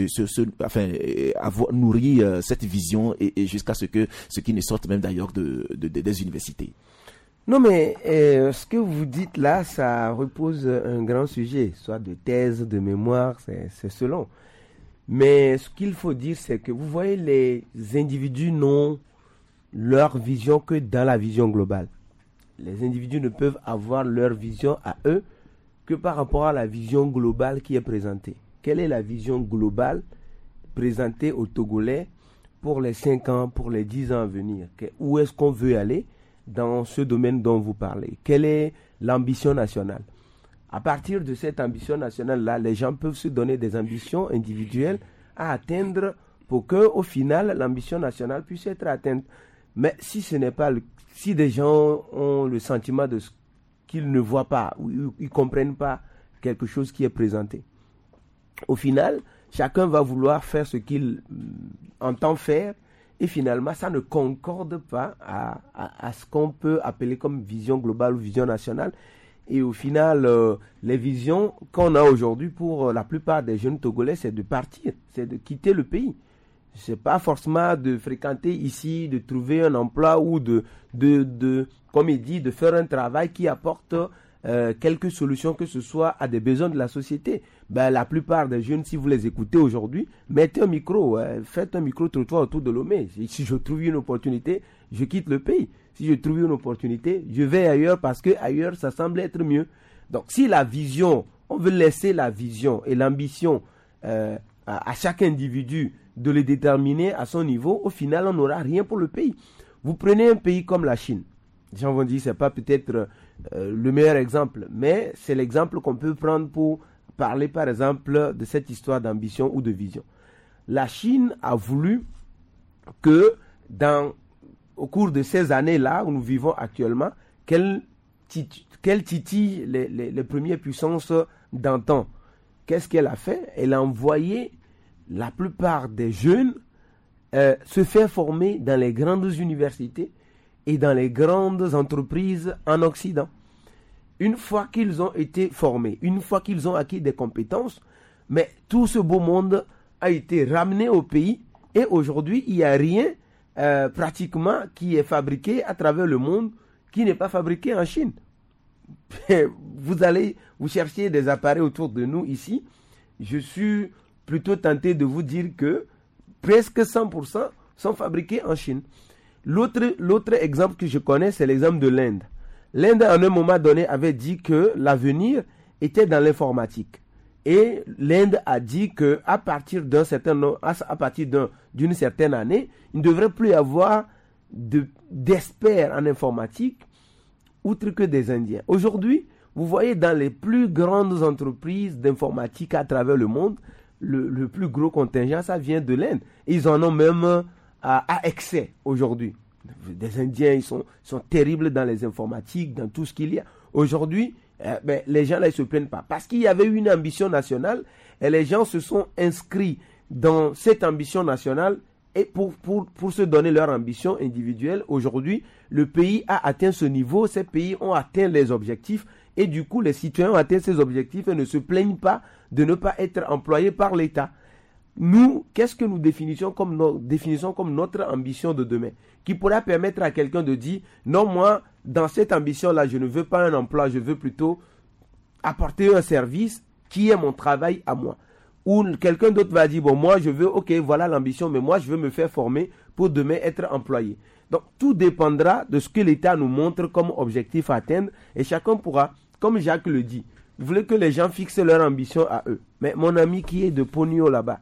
nourrir cette vision et jusqu'à ce qui ne sorte même d'ailleurs des universités? Non, mais ce que vous dites là, ça repose un grand sujet, soit de thèse, de mémoire, c'est selon. Mais ce qu'il faut dire, c'est que vous voyez, les individus n'ont leur vision que dans la vision globale. Les individus ne peuvent avoir leur vision à eux que par rapport à la vision globale qui est présentée. Quelle est la vision globale présentée aux Togolais pour les 5 ans, pour les 10 ans à venir? Où est-ce qu'on veut aller dans ce domaine dont vous parlez? Quelle est l'ambition nationale? À partir de cette ambition nationale-là, les gens peuvent se donner des ambitions individuelles à atteindre pour que, au final, l'ambition nationale puisse être atteinte. Mais si ce n'est pas si des gens ont le sentiment qu'ils ne voient pas ou ils ne comprennent pas quelque chose qui est présenté, au final, chacun va vouloir faire ce qu'il entend faire et finalement, ça ne concorde pas à ce qu'on peut appeler comme vision globale ou vision nationale. Et au final, les visions qu'on a aujourd'hui pour la plupart des jeunes Togolais, c'est de partir, c'est de quitter le pays. C'est pas forcément de fréquenter ici, de trouver un emploi ou comme il dit, de faire un travail qui apporte quelques solutions que ce soit à des besoins de la société. La plupart des jeunes, si vous les écoutez aujourd'hui, mettez un micro, faites un micro-trottoir autour de Lomé. Si je trouve une opportunité, je quitte le pays. Si je trouve une opportunité, je vais ailleurs parce que ailleurs, ça semble être mieux. Donc, si la vision, on veut laisser la vision et l'ambition à chaque individu de le déterminer à son niveau, au final, on n'aura rien pour le pays. Vous prenez un pays comme la Chine. Les gens vont dire, c'est pas peut-être le meilleur exemple, mais c'est l'exemple qu'on peut prendre pour parler, par exemple, de cette histoire d'ambition ou de vision. La Chine a voulu que, au cours de ces années-là où nous vivons actuellement, qu'elle titille les premières puissances d'antan. Qu'est-ce qu'elle a fait? Elle a envoyé la plupart des jeunes se faire former dans les grandes universités et dans les grandes entreprises en Occident. Une fois qu'ils ont été formés, une fois qu'ils ont acquis des compétences, mais tout ce beau monde a été ramené au pays et aujourd'hui, il n'y a rien pratiquement qui est fabriqué à travers le monde qui n'est pas fabriqué en Chine. Vous cherchez des appareils autour de nous ici, je suis plutôt tenté de vous dire que presque 100% sont fabriqués en Chine. L'autre exemple que je connais, c'est l'exemple de l'Inde. L'Inde, à un moment donné, avait dit que l'avenir était dans l'informatique. Et l'Inde a dit qu'à partir d'une certaine année, il ne devrait plus y avoir d'experts en informatique, outre que des Indiens. Aujourd'hui, vous voyez dans les plus grandes entreprises d'informatique à travers le monde, le plus gros contingent, ça vient de l'Inde. Ils en ont même à excès aujourd'hui. Des Indiens, ils sont terribles dans les informatiques, dans tout ce qu'il y a. Aujourd'hui, les gens là, ils ne se plaignent pas. Parce qu'il y avait une ambition nationale et les gens se sont inscrits dans cette ambition nationale et pour se donner leur ambition individuelle. Aujourd'hui, le pays a atteint ce niveau, ces pays ont atteint les objectifs et du coup, les citoyens ont atteint ces objectifs et ne se plaignent pas de ne pas être employés par l'État. Nous, qu'est-ce que nous définissons comme notre ambition de demain, qui pourra permettre à quelqu'un de dire, non, moi, dans cette ambition-là, je ne veux pas un emploi, je veux plutôt apporter un service qui est mon travail à moi. Ou quelqu'un d'autre va dire, bon, moi, je veux, ok, voilà l'ambition, mais moi, je veux me faire former pour demain être employé. Donc, tout dépendra de ce que l'État nous montre comme objectif à atteindre, et chacun pourra, comme Jacques le dit, vous voulez que les gens fixent leur ambition à eux. Mais mon ami qui est de Pogno là-bas,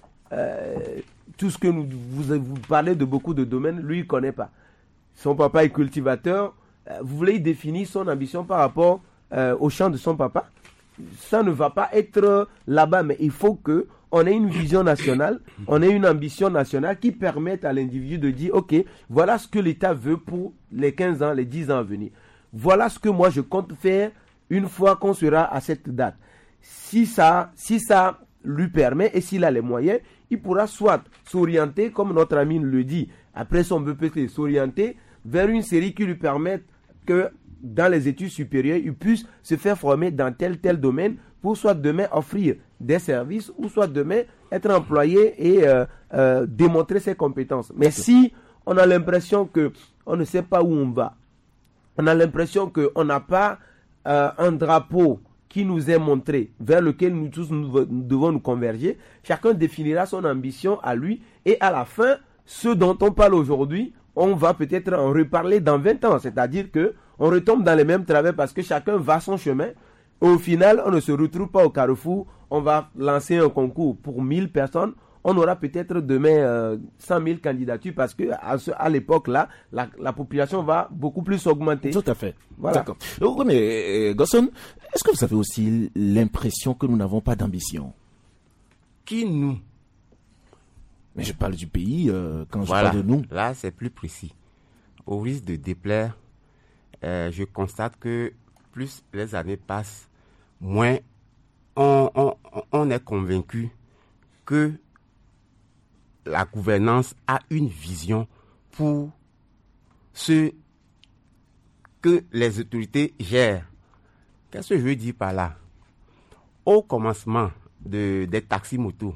tout ce que vous parlez de beaucoup de domaines, lui, il ne connaît pas. Son papa est cultivateur. Vous voulez définir son ambition par rapport au champ de son papa? Ça ne va pas être là-bas, mais il faut qu'on ait une vision nationale, on ait une ambition nationale qui permette à l'individu de dire, ok, voilà ce que l'État veut pour les 15 ans, les 10 ans à venir. Voilà ce que moi je compte faire une fois qu'on sera à cette date. Si ça lui permet et s'il a les moyens, il pourra soit s'orienter, comme notre ami le dit, après son BPC, s'orienter vers une série qui lui permette que dans les études supérieures, il puisse se faire former dans tel domaine pour soit demain offrir des services ou soit demain être employé et démontrer ses compétences. Mais si on a l'impression qu'on ne sait pas où on va, on a l'impression qu'on n'a pas un drapeau qui nous est montré, vers lequel nous tous nous devons nous converger, chacun définira son ambition à lui et à la fin, ce dont on parle aujourd'hui, on va peut-être en reparler dans 20 ans, c'est-à-dire qu'on retombe dans les mêmes travers parce que chacun va son chemin. Au final, on ne se retrouve pas au carrefour, on va lancer un concours pour 1000 personnes, on aura peut-être demain 100 000 candidatures parce que à l'époque là, la population va beaucoup plus augmenter. Tout à fait. Voilà. D'accord. Oui, mais Gosson, est-ce que vous avez aussi l'impression que nous n'avons pas d'ambition? Qui nous? Mais je parle du pays quand Voilà. je parle de nous. Là, c'est plus précis. Au risque de déplaire, je constate que plus les années passent, moins on est convaincu que la gouvernance a une vision pour ce que les autorités gèrent. Qu'est-ce que je veux dire par là? Au commencement des taxis-motos,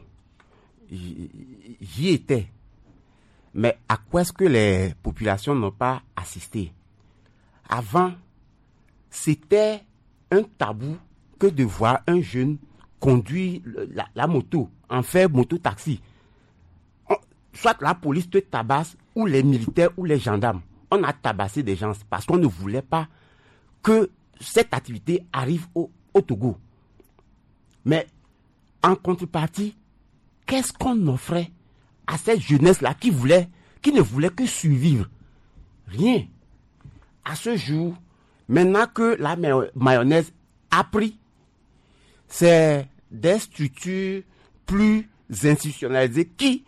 j'y étais. Mais à quoi est-ce que les populations n'ont pas assisté? Avant, c'était un tabou que de voir un jeune conduire la moto, en faire moto-taxi. Soit la police te tabasse, ou les militaires, ou les gendarmes. On a tabassé des gens parce qu'on ne voulait pas que cette activité arrive au Togo. Mais en contrepartie, qu'est-ce qu'on offrait à cette jeunesse-là qui ne voulait que survivre? Rien. À ce jour, maintenant que la mayonnaise a pris, c'est des structures plus institutionnalisées qui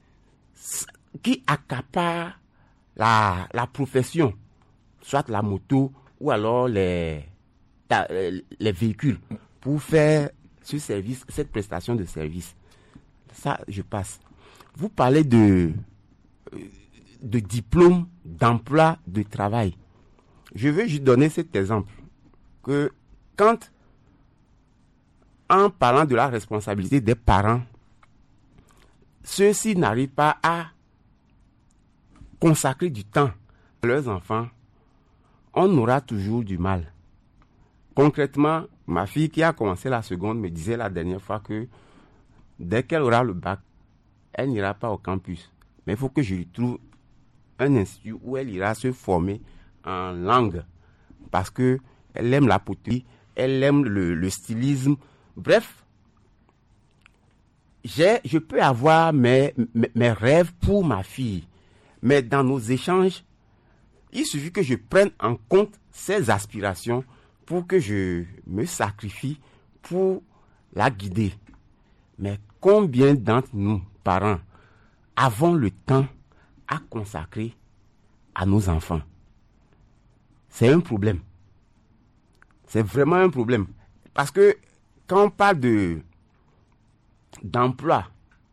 accaparent la profession, soit la moto ou alors les véhicules, pour faire ce service, cette prestation de service. Ça, je passe. Vous parlez de diplôme, d'emploi, de travail. Je veux juste donner cet exemple. Que quand, en parlant de la responsabilité des parents, ceux-ci n'arrivent pas à consacrer du temps à leurs enfants, on aura toujours du mal. Concrètement, ma fille qui a commencé la seconde me disait la dernière fois que dès qu'elle aura le bac, elle n'ira pas au campus. Mais il faut que je lui trouve un institut où elle ira se former en langue. Parce qu'elle aime la poterie, elle aime le stylisme. Bref, je peux avoir mes rêves pour ma fille. Mais dans nos échanges, il suffit que je prenne en compte ses aspirations pour que je me sacrifie pour la guider. Mais combien d'entre nous, parents, avons le temps à consacrer à nos enfants? C'est un problème. C'est vraiment un problème. Parce que quand on parle d'emploi,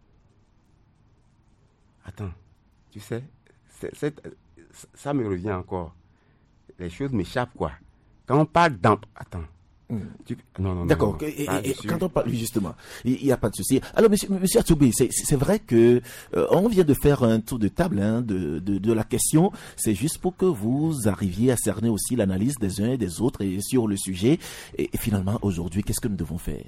attends, tu sais, ça me revient encore. Les choses m'échappent, quoi. Quand on parle d'emploi, attends. Non. D'accord. Et quand on parle justement, il n'y a pas de souci. Alors, monsieur Atsoubé, c'est vrai que on vient de faire un tour de table de la question. C'est juste pour que vous arriviez à cerner aussi l'analyse des uns et des autres et sur le sujet. Et finalement, aujourd'hui, qu'est-ce que nous devons faire?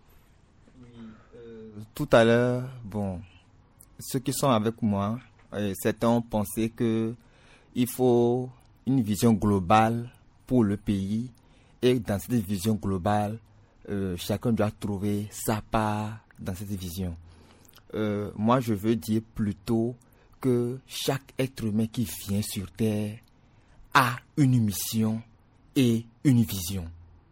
Tout à l'heure, ceux qui sont avec moi, certains ont pensé que il faut une vision globale pour le pays. Et dans cette vision globale, chacun doit trouver sa part dans cette vision. Moi, je veux dire plutôt que chaque être humain qui vient sur Terre a une mission et une vision.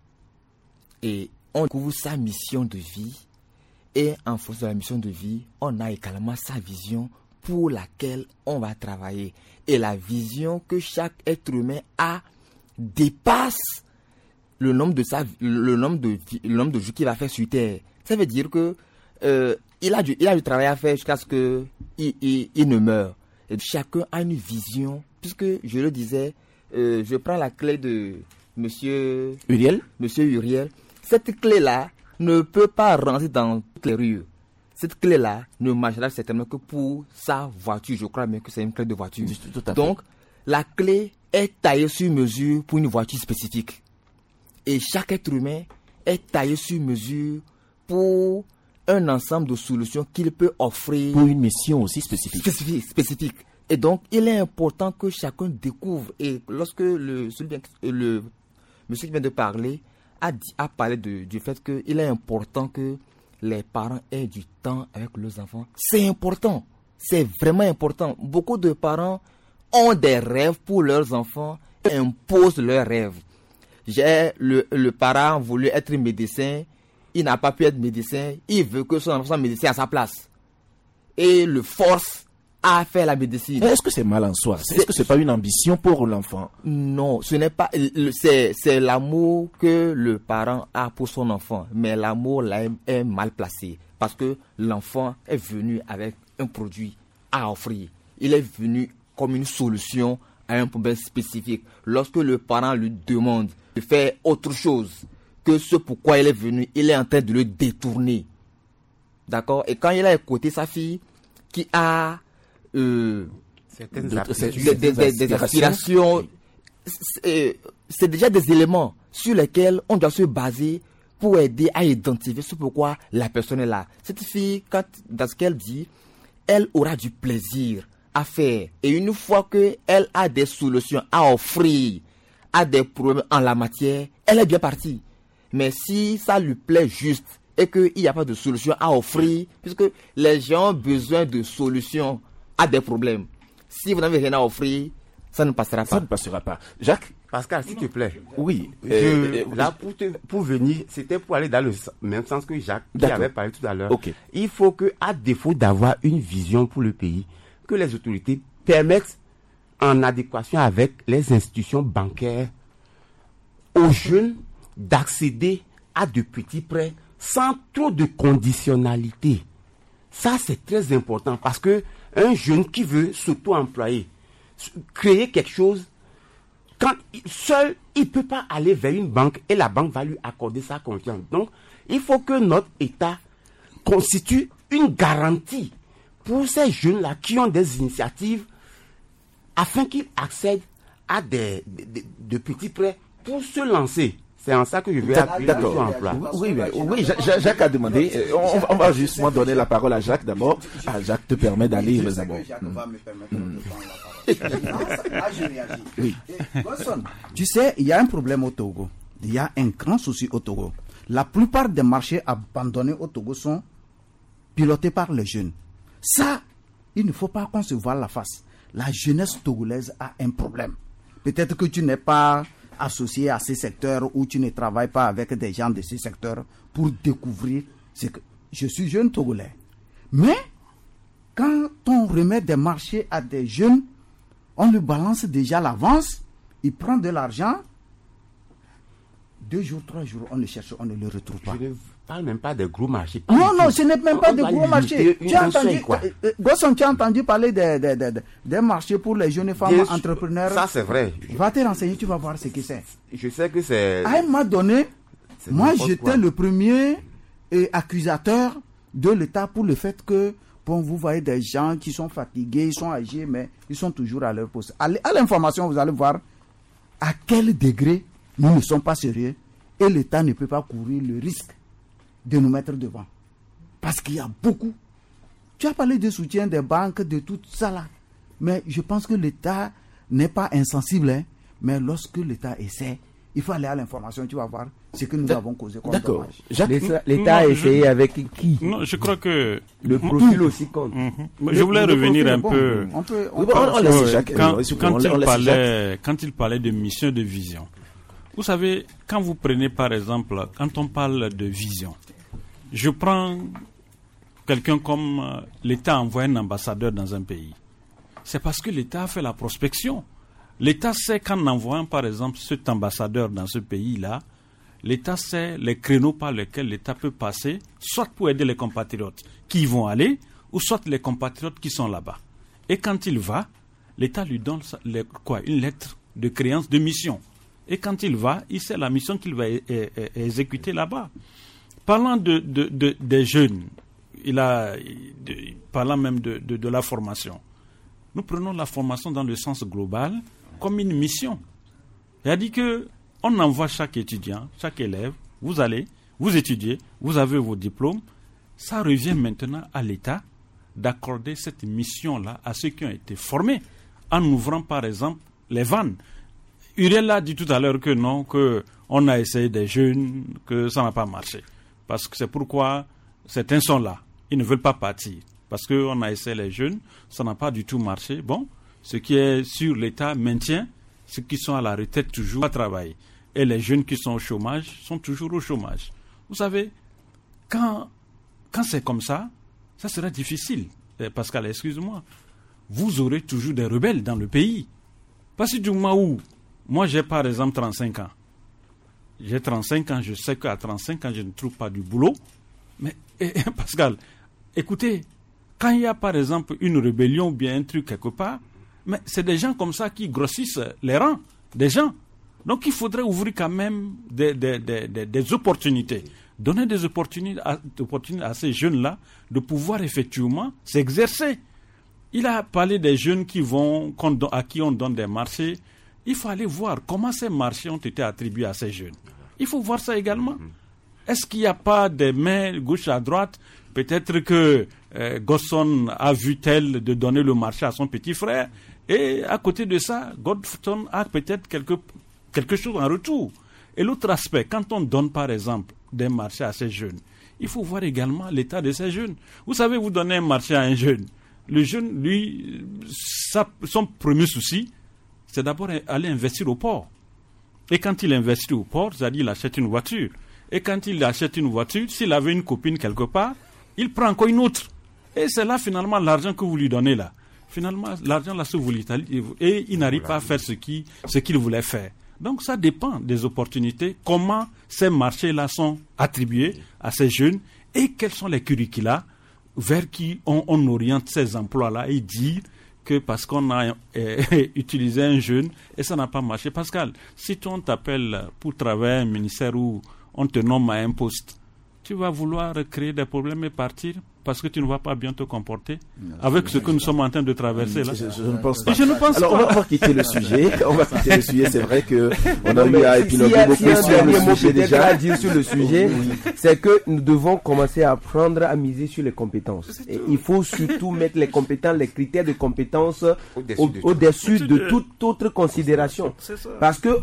Et on découvre sa mission de vie. Et en fonction de la mission de vie, on a également sa vision pour laquelle on va travailler. Et la vision que chaque être humain a dépasse le nombre de jours qu'il va faire sur Terre. Ça veut dire que il a du travail à faire jusqu'à ce que il ne meure. Et chacun a une vision, puisque je le disais, je prends la clé de Monsieur Uriel. Cette clé-là ne peut pas rentrer dans toutes les rues. Cette clé-là ne marchera certainement que pour sa voiture. Je crois même que c'est une clé de voiture. Donc, la clé est taillée sur mesure pour une voiture spécifique. Et chaque être humain est taillé sur mesure pour un ensemble de solutions qu'il peut offrir. Pour une mission aussi spécifique. Spécifique. Et donc, il est important que chacun découvre. Et lorsque le monsieur qui vient de parler a parlé du fait qu'il est important que les parents aient du temps avec leurs enfants. C'est important. C'est vraiment important. Beaucoup de parents ont des rêves pour leurs enfants et imposent leurs rêves. Le parent voulu être médecin, il n'a pas pu être médecin, il veut que son enfant soit médecin à sa place. Et le force à faire la médecine. Est-ce que c'est mal en soi? Est-ce que c'est pas une ambition pour l'enfant? Non, ce n'est pas. C'est l'amour que le parent a pour son enfant. Mais l'amour là est mal placé. Parce que l'enfant est venu avec un produit à offrir. Il est venu comme une solution à un problème spécifique. Lorsque le parent lui demande de faire autre chose que ce pourquoi il est venu, il est en train de le détourner. D'accord? Et quand il a écouté sa fille qui a des aspirations, c'est déjà des éléments. sur lesquels on doit se baser pour aider à identifier ce pourquoi la personne est là. Cette fille, dans ce qu'elle dit, elle aura du plaisir à faire. Et une fois qu'elle a des solutions à offrir à des problèmes en la matière, elle est bien partie. Mais si ça lui plaît juste et qu'il n'y a pas de solution à offrir, puisque les gens ont besoin de solutions à des problèmes. Si vous n'avez rien à offrir, ça ne passera pas. Ça ne passera pas. Jacques? Pascal, s'il te plaît. Oui. Là, pour venir, c'était pour aller dans le même sens que Jacques, qui avait parlé tout à l'heure. Okay. Il faut que, à défaut d'avoir une vision pour le pays, que les autorités permettent, en adéquation avec les institutions bancaires, aux jeunes d'accéder à de petits prêts sans trop de conditionnalité. Ça, c'est très important parce que un jeune qui veut s'auto-employer, créer quelque chose, quand seul, il ne peut pas aller vers une banque et la banque va lui accorder sa confiance. Donc, il faut que notre État constitue une garantie pour ces jeunes-là qui ont des initiatives afin qu'ils accèdent à de petits prêts pour se lancer. C'est en ça que je vais appuyer sur l'emploi. Oui, Jacques a demandé. On va justement donner la parole à Jacques d'abord. Jacques te permet d'aller d'abord. Jacques va me permettre de prendre la parole. Là, je réagis. Oui. Tu sais, il y a un problème au Togo. Il y a un grand souci au Togo. La plupart des marchés abandonnés au Togo sont pilotés par les jeunes. Ça, il ne faut pas qu'on se voile la face. La jeunesse togolaise a un problème. Peut-être que tu n'es pas associé à ces secteurs ou tu ne travailles pas avec des gens de ces secteurs pour découvrir ce que je suis jeune togolais. Mais quand on remet des marchés à des jeunes, on lui balance déjà l'avance, il prend de l'argent, 2 jours, 3 jours, on le cherche, on ne le retrouve pas. Je ne parle même pas des gros marchés. Non, ce n'est même pas des gros marchés. Tu as entendu parler des marchés pour les jeunes femmes entrepreneurs. Ça, c'est vrai. Va te renseigner, tu vas voir ce que c'est. Je sais que c'est... À un moment donné, moi, j'étais le premier accusateur de l'État pour le fait que, bon, vous voyez des gens qui sont fatigués, ils sont âgés, mais ils sont toujours à leur poste. À l'information, vous allez voir à quel degré nous ne sommes pas sérieux et l'État ne peut pas courir le risque de nous mettre devant. Parce qu'il y a beaucoup. Tu as parlé de soutien des banques, de tout ça là. Mais je pense que l'État n'est pas insensible. Hein. Mais lorsque l'État essaie, il faut aller à l'information, tu vas voir ce que nous avons causé comme dommage. L'État a essayé avec qui? Non, je crois que... Le profil aussi compte. Je voulais revenir un peu... Quand il parlait de mission de vision. Vous savez, quand vous prenez par exemple, quand on parle de vision, je prends quelqu'un comme l'État envoie un ambassadeur dans un pays. C'est parce que l'État a fait la prospection. L'État sait qu'en envoyant par exemple cet ambassadeur dans ce pays-là, l'État sait les créneaux par lesquels l'État peut passer, soit pour aider les compatriotes qui y vont aller, ou soit les compatriotes qui sont là-bas. Et quand il va, l'État lui donne une lettre de créance de mission. Et quand il va, il sait la mission qu'il va exécuter là-bas. Parlant des jeunes, parlant même de la formation, nous prenons la formation dans le sens global comme une mission. Il a dit qu'on envoie chaque étudiant, chaque élève, vous allez, vous étudiez, vous avez vos diplômes. Ça revient maintenant à l'État d'accorder cette mission-là à ceux qui ont été formés, en ouvrant par exemple les vannes. Uriel a dit tout à l'heure que non, qu'on a essayé des jeunes, que ça n'a pas marché. Parce que c'est pourquoi certains sont là. Ils ne veulent pas partir. Parce qu'on a essayé les jeunes, ça n'a pas du tout marché. Bon, ce qui est sur l'État maintient ceux qui sont à la retraite toujours à travailler. Et les jeunes qui sont au chômage sont toujours au chômage. Vous savez, quand c'est comme ça, ça sera difficile. Pascal, excuse-moi. Vous aurez toujours des rebelles dans le pays. Parce que du moment où moi, j'ai par exemple 35 ans. J'ai 35 ans, je sais qu'à 35 ans, je ne trouve pas du boulot. Mais, Pascal, écoutez, quand il y a par exemple une rébellion ou bien un truc quelque part, mais c'est des gens comme ça qui grossissent les rangs des gens. Donc il faudrait ouvrir quand même des opportunités. Donner des opportunités à ces jeunes-là de pouvoir effectivement s'exercer. Il a parlé des jeunes à qui on donne des marchés. il faut aller voir comment ces marchés ont été attribués à ces jeunes. Il faut voir ça également. Est-ce qu'il n'y a pas des mains gauche à droite? Peut-être que Godson a vu tel de donner le marché à son petit frère, et à côté de ça, Godson a peut-être quelque chose en retour. Et l'autre aspect, quand on donne par exemple des marchés à ces jeunes, il faut voir également l'état de ces jeunes. Vous savez, vous donnez un marché à un jeune. Le jeune, lui, son premier souci, c'est d'abord aller investir au port. Et quand il investit au port, c'est-à-dire il achète une voiture. Et quand il achète une voiture, s'il avait une copine quelque part, il prend encore une autre. Et c'est là finalement l'argent que vous lui donnez là. Finalement, l'argent là se volatilise et il n'arrive pas à faire ce qu'il voulait faire. Donc ça dépend des opportunités, comment ces marchés-là sont attribués à ces jeunes et quels sont les curricula vers qui on oriente ces emplois-là et dire que parce qu'on a utilisé un jeune et ça n'a pas marché. Pascal, si on t'appelle pour travailler à un ministère où on te nomme à un poste, tu vas vouloir créer des problèmes et partir parce que tu ne vas pas bien te comporter avec ce que nous sommes en train de traverser là. Je ne pense pas. Je ne pense Alors, pas. on va quitter le sujet. C'est vrai que on a eu à épiloguer beaucoup sur le sujet déjà. À dire sur le sujet, c'est que nous devons commencer à apprendre à miser sur les compétences. Et il faut surtout mettre les compétences, les critères de compétences au-dessus de toute autre considération. Parce que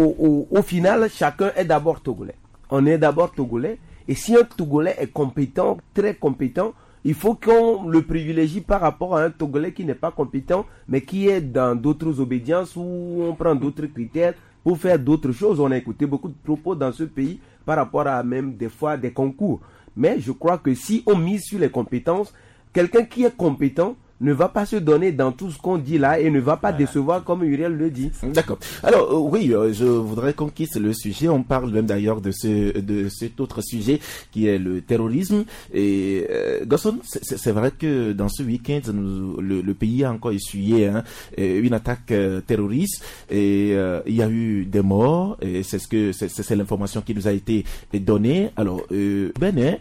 au final, chacun est d'abord togolais. On est d'abord togolais. Et si un Togolais est compétent, très compétent, il faut qu'on le privilégie par rapport à un Togolais qui n'est pas compétent, mais qui est dans d'autres obédiences où on prend d'autres critères pour faire d'autres choses. On a écouté beaucoup de propos dans ce pays par rapport à même des fois des concours. Mais je crois que si on mise sur les compétences, quelqu'un qui est compétent ne va pas se donner dans tout ce qu'on dit là et ne va pas décevoir comme Uriel le dit. D'accord. Alors oui, je voudrais qu'on quitte le sujet. On parle même d'ailleurs de cet autre sujet qui est le terrorisme. Et Godson, c'est vrai que dans ce week-end, le pays a encore essuyé une attaque terroriste et il y a eu des morts. Et c'est l'information qui nous a été donnée. Alors Benin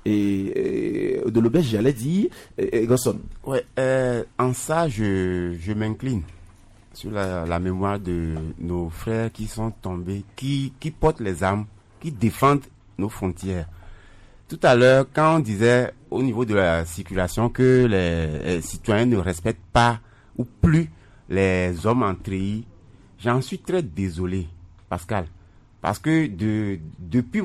et de l'Obège, j'allais dire, Godson. Ouais. En ça, je m'incline sur la mémoire de nos frères qui sont tombés, qui portent les armes, qui défendent nos frontières. Tout à l'heure, quand on disait au niveau de la circulation que les citoyens ne respectent pas ou plus les hommes en treillis, j'en suis très désolé, Pascal. Parce que depuis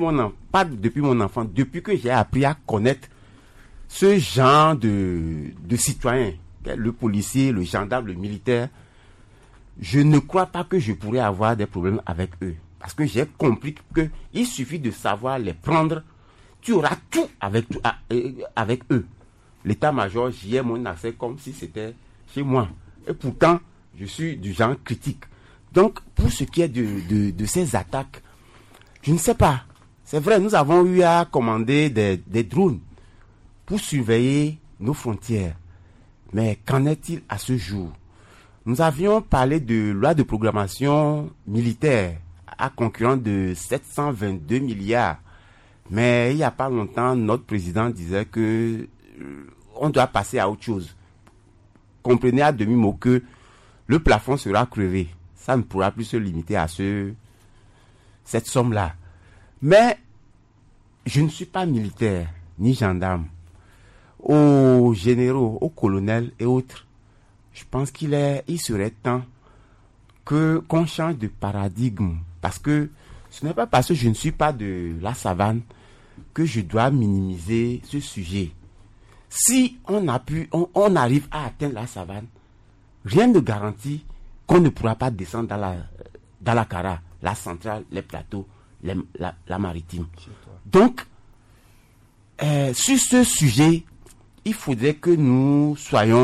que j'ai appris à connaître ce genre de citoyens, le policier, le gendarme, le militaire, je ne crois pas que je pourrais avoir des problèmes avec eux. Parce que j'ai compris qu'il suffit de savoir les prendre, tu auras tout avec eux. L'état-major, j'y ai mon accès comme si c'était chez moi. Et pourtant, je suis du genre critique. Donc, pour ce qui est de ces attaques, je ne sais pas. C'est vrai, nous avons eu à commander des drones pour surveiller nos frontières. Mais qu'en est-il à ce jour? Nous avions parlé de loi de programmation militaire à concurrent de 722 milliards. Mais il n'y a pas longtemps, notre président disait que on doit passer à autre chose. Comprenez à demi-mot que le plafond sera crevé. Ça ne pourra plus se limiter à cette somme-là. Mais je ne suis pas militaire ni gendarme. Aux généraux, aux colonels et autres, je pense qu'il serait temps qu'on change de paradigme. Parce que ce n'est pas parce que je ne suis pas de la savane que je dois minimiser ce sujet. Si on arrive à atteindre la savane, rien ne garantit qu'on ne pourra pas descendre dans la Kara, la centrale, les plateaux, la maritime. Donc, sur ce sujet, il faudrait que nous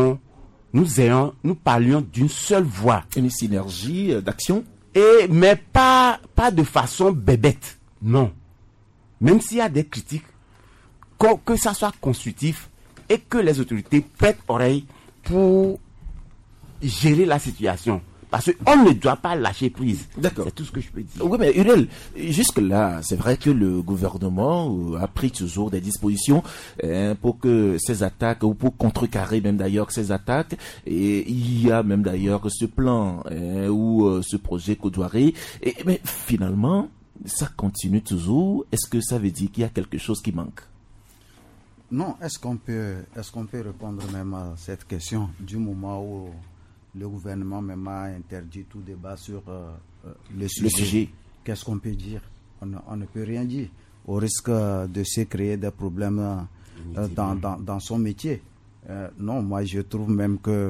parlions d'une seule voix. Une synergie d'action. Mais pas de façon bébête. Non. Même s'il y a des critiques, que ça soit constructif et que les autorités prêtent oreille pour gérer la situation. Parce qu'on ne doit pas lâcher prise. D'accord. C'est tout ce que je peux dire. Oui, mais Uriel, jusque-là, c'est vrai que le gouvernement a pris toujours des dispositions pour que ces attaques, ou pour contrecarrer même d'ailleurs ces attaques, et il y a même d'ailleurs ce plan ou ce projet Kodouari, mais finalement, ça continue toujours. Est-ce que ça veut dire qu'il y a quelque chose qui manque? Non, est-ce qu'on peut répondre même à cette question du moment où le gouvernement même a interdit tout débat sur le sujet? Qu'est-ce qu'on peut dire? On ne peut rien dire, au risque de se créer des problèmes dans son métier. Non, moi je trouve même que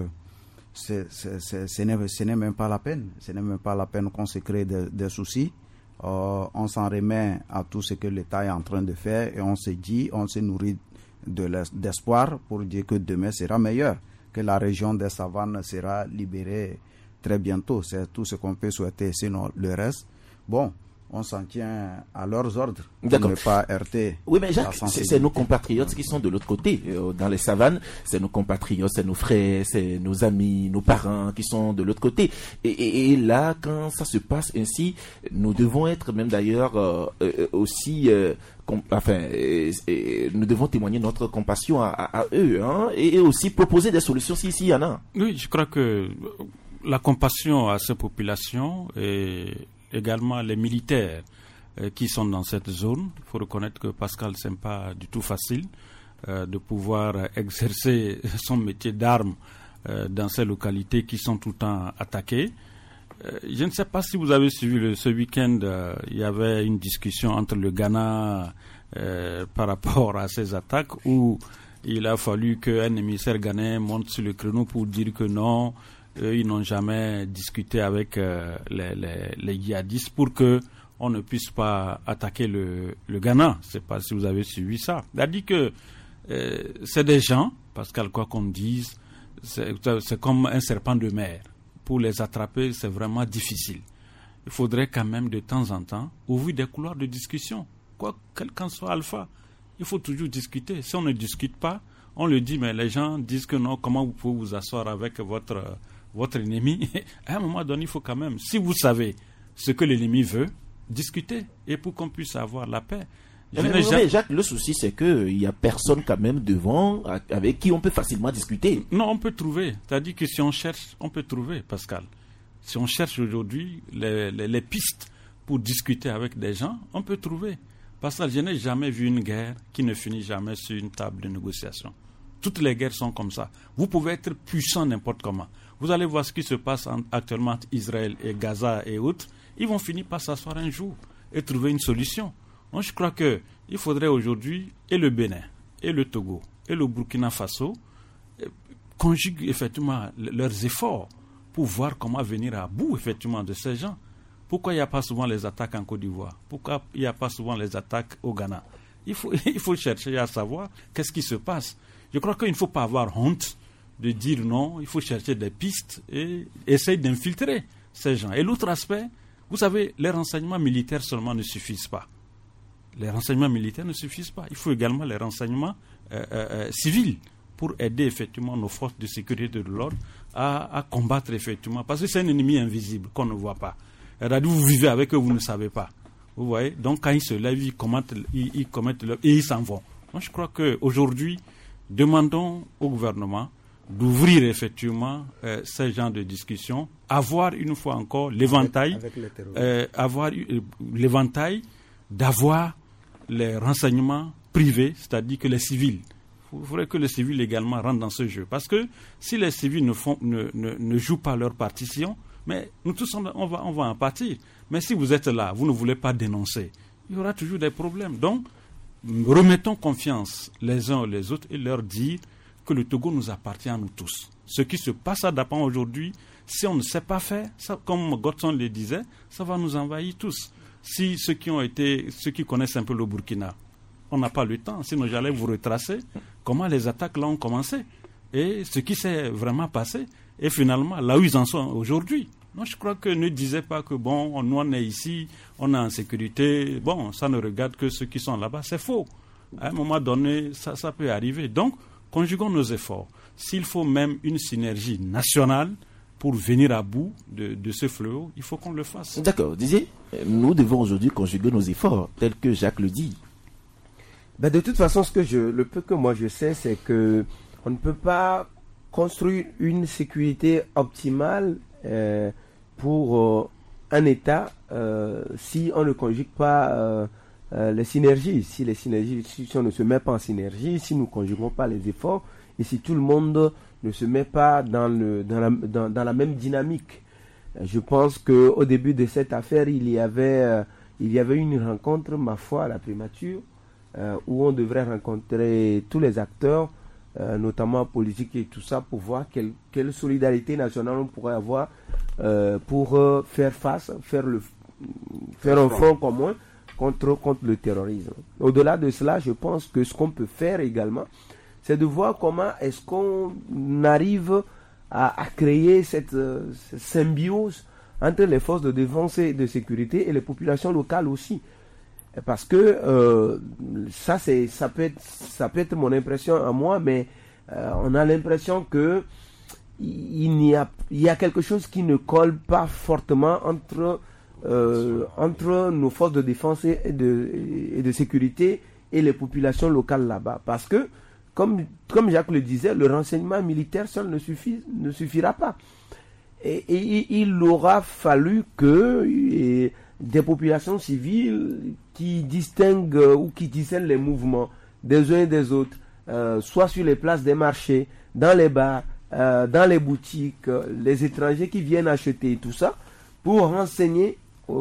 ce n'est même pas la peine. Ce n'est même pas la peine qu'on se crée des soucis. On s'en remet à tout ce que l'État est en train de faire et on se nourrit d'espoir pour dire que demain sera meilleur, que la région des savanes sera libérée très bientôt. C'est tout ce qu'on peut souhaiter, sinon le reste, bon, on s'en tient à leurs ordres pour ne pas heurter. Oui, mais Jacques, c'est nos compatriotes qui sont de l'autre côté, dans les savanes. C'est nos compatriotes, c'est nos frères, c'est nos amis, nos parents qui sont de l'autre côté. Et là, quand ça se passe ainsi, nous devons être même d'ailleurs aussi... nous devons témoigner notre compassion à eux, hein, et aussi proposer des solutions s'il y en a. Oui, je crois que la compassion à ces populations et également les militaires qui sont dans cette zone. Il faut reconnaître que Pascal, ce n'est pas du tout facile de pouvoir exercer son métier d'arme dans ces localités qui sont tout le temps attaquées. Je ne sais pas si vous avez suivi ce week-end, il y avait une discussion entre le Ghana par rapport à ces attaques où il a fallu qu'un émissaire ghanéen monte sur le créneau pour dire que non, ils n'ont jamais discuté avec les djihadistes pour que on ne puisse pas attaquer le Ghana. Je ne sais pas si vous avez suivi ça. Il a dit que c'est des gens, Pascal, quoi qu'on dise, c'est comme un serpent de mer. Pour les attraper, c'est vraiment difficile. Il faudrait quand même de temps en temps ouvrir des couloirs de discussion. Quel qu'en soit Alpha, il faut toujours discuter. Si on ne discute pas, on le dit, mais les gens disent que non, comment vous pouvez vous asseoir avec votre ennemi? À un moment donné, il faut quand même, si vous savez ce que l'ennemi veut, discuter, et pour qu'on puisse avoir la paix. Mais Jacques, le souci, c'est qu'il n'y a personne quand même devant avec qui on peut facilement discuter. Non, on peut trouver. C'est-à-dire que si on cherche, on peut trouver, Pascal. Si on cherche aujourd'hui les pistes pour discuter avec des gens, on peut trouver. Pascal, je n'ai jamais vu une guerre qui ne finit jamais sur une table de négociation. Toutes les guerres sont comme ça. Vous pouvez être puissant n'importe comment. Vous allez voir ce qui se passe actuellement entre Israël et Gaza et autres. Ils vont finir par s'asseoir un jour et trouver une solution. Donc je crois qu'il faudrait aujourd'hui, et le Bénin, et le Togo, et le Burkina Faso, conjuguent effectivement leurs efforts pour voir comment venir à bout effectivement de ces gens. Pourquoi il n'y a pas souvent les attaques en Côte d'Ivoire? Pourquoi il n'y a pas souvent les attaques au Ghana? Il faut chercher à savoir qu'est-ce qui se passe. Je crois qu'il ne faut pas avoir honte de dire non, il faut chercher des pistes et essayer d'infiltrer ces gens. Et l'autre aspect, vous savez, les renseignements militaires seulement ne suffisent pas. Les renseignements militaires ne suffisent pas. Il faut également les renseignements civils pour aider effectivement nos forces de sécurité de l'ordre à combattre effectivement. Parce que c'est un ennemi invisible qu'on ne voit pas. C'est-à-dire vous vivez avec eux, vous ne savez pas. Vous voyez? Donc quand ils se lèvent, ils commettent leur... et ils s'en vont. Moi je crois qu'aujourd'hui, demandons au gouvernement d'ouvrir effectivement ces genres de discussions, avoir une fois encore l'éventail, d'avoir les renseignements privés, c'est-à-dire que les civils. Il faudrait que les civils également rentrent dans ce jeu. Parce que si les civils ne jouent pas leur partition, mais nous tous on va en partir. Mais si vous êtes là, vous ne voulez pas dénoncer, il y aura toujours des problèmes. Donc, remettons confiance les uns les autres et leur dire que le Togo nous appartient à nous tous. Ce qui se passe à Dapan aujourd'hui, si on ne sait pas faire, ça, comme Godson le disait, ça va nous envahir tous. Si ceux qui connaissent un peu le Burkina, on n'a pas le temps, sinon j'allais vous retracer comment les attaques là ont commencé et ce qui s'est vraiment passé et finalement là où ils en sont aujourd'hui. Moi je crois que ne disait pas que bon, nous on est ici, on est en sécurité, bon, ça ne regarde que ceux qui sont là-bas, c'est faux. À un moment donné, ça peut arriver. Donc, conjuguons nos efforts. S'il faut même une synergie nationale, pour venir à bout de ce fléau, il faut qu'on le fasse. D'accord. Didier, nous devons aujourd'hui conjuguer nos efforts, tel que Jacques le dit. Ben de toute façon, le peu que moi je sais, c'est que on ne peut pas construire une sécurité optimale pour un État si on ne conjugue pas les synergies. Si on ne se met pas en synergie, si nous ne conjuguons pas les efforts, et si tout le monde ne se met pas dans la même dynamique. Je pense qu'au début de cette affaire, il y avait une rencontre, ma foi, à la primature, où on devrait rencontrer tous les acteurs, notamment politiques et tout ça, pour voir quelle solidarité nationale on pourrait avoir pour faire face, faire un front commun contre le terrorisme. Au-delà de cela, je pense que ce qu'on peut faire également, c'est de voir comment est-ce qu'on arrive à créer cette symbiose entre les forces de défense et de sécurité et les populations locales aussi. Parce que ça peut être mon impression à moi, mais on a l'impression que il y a quelque chose qui ne colle pas fortement entre nos forces de défense et de sécurité et les populations locales là-bas. Parce que, comme Jacques le disait, le renseignement militaire seul ne suffira pas. Et il aura fallu que des populations civiles qui distinguent ou qui discernent les mouvements des uns et des autres, soit sur les places des marchés, dans les bars, dans les boutiques, les étrangers qui viennent acheter tout ça, pour renseigner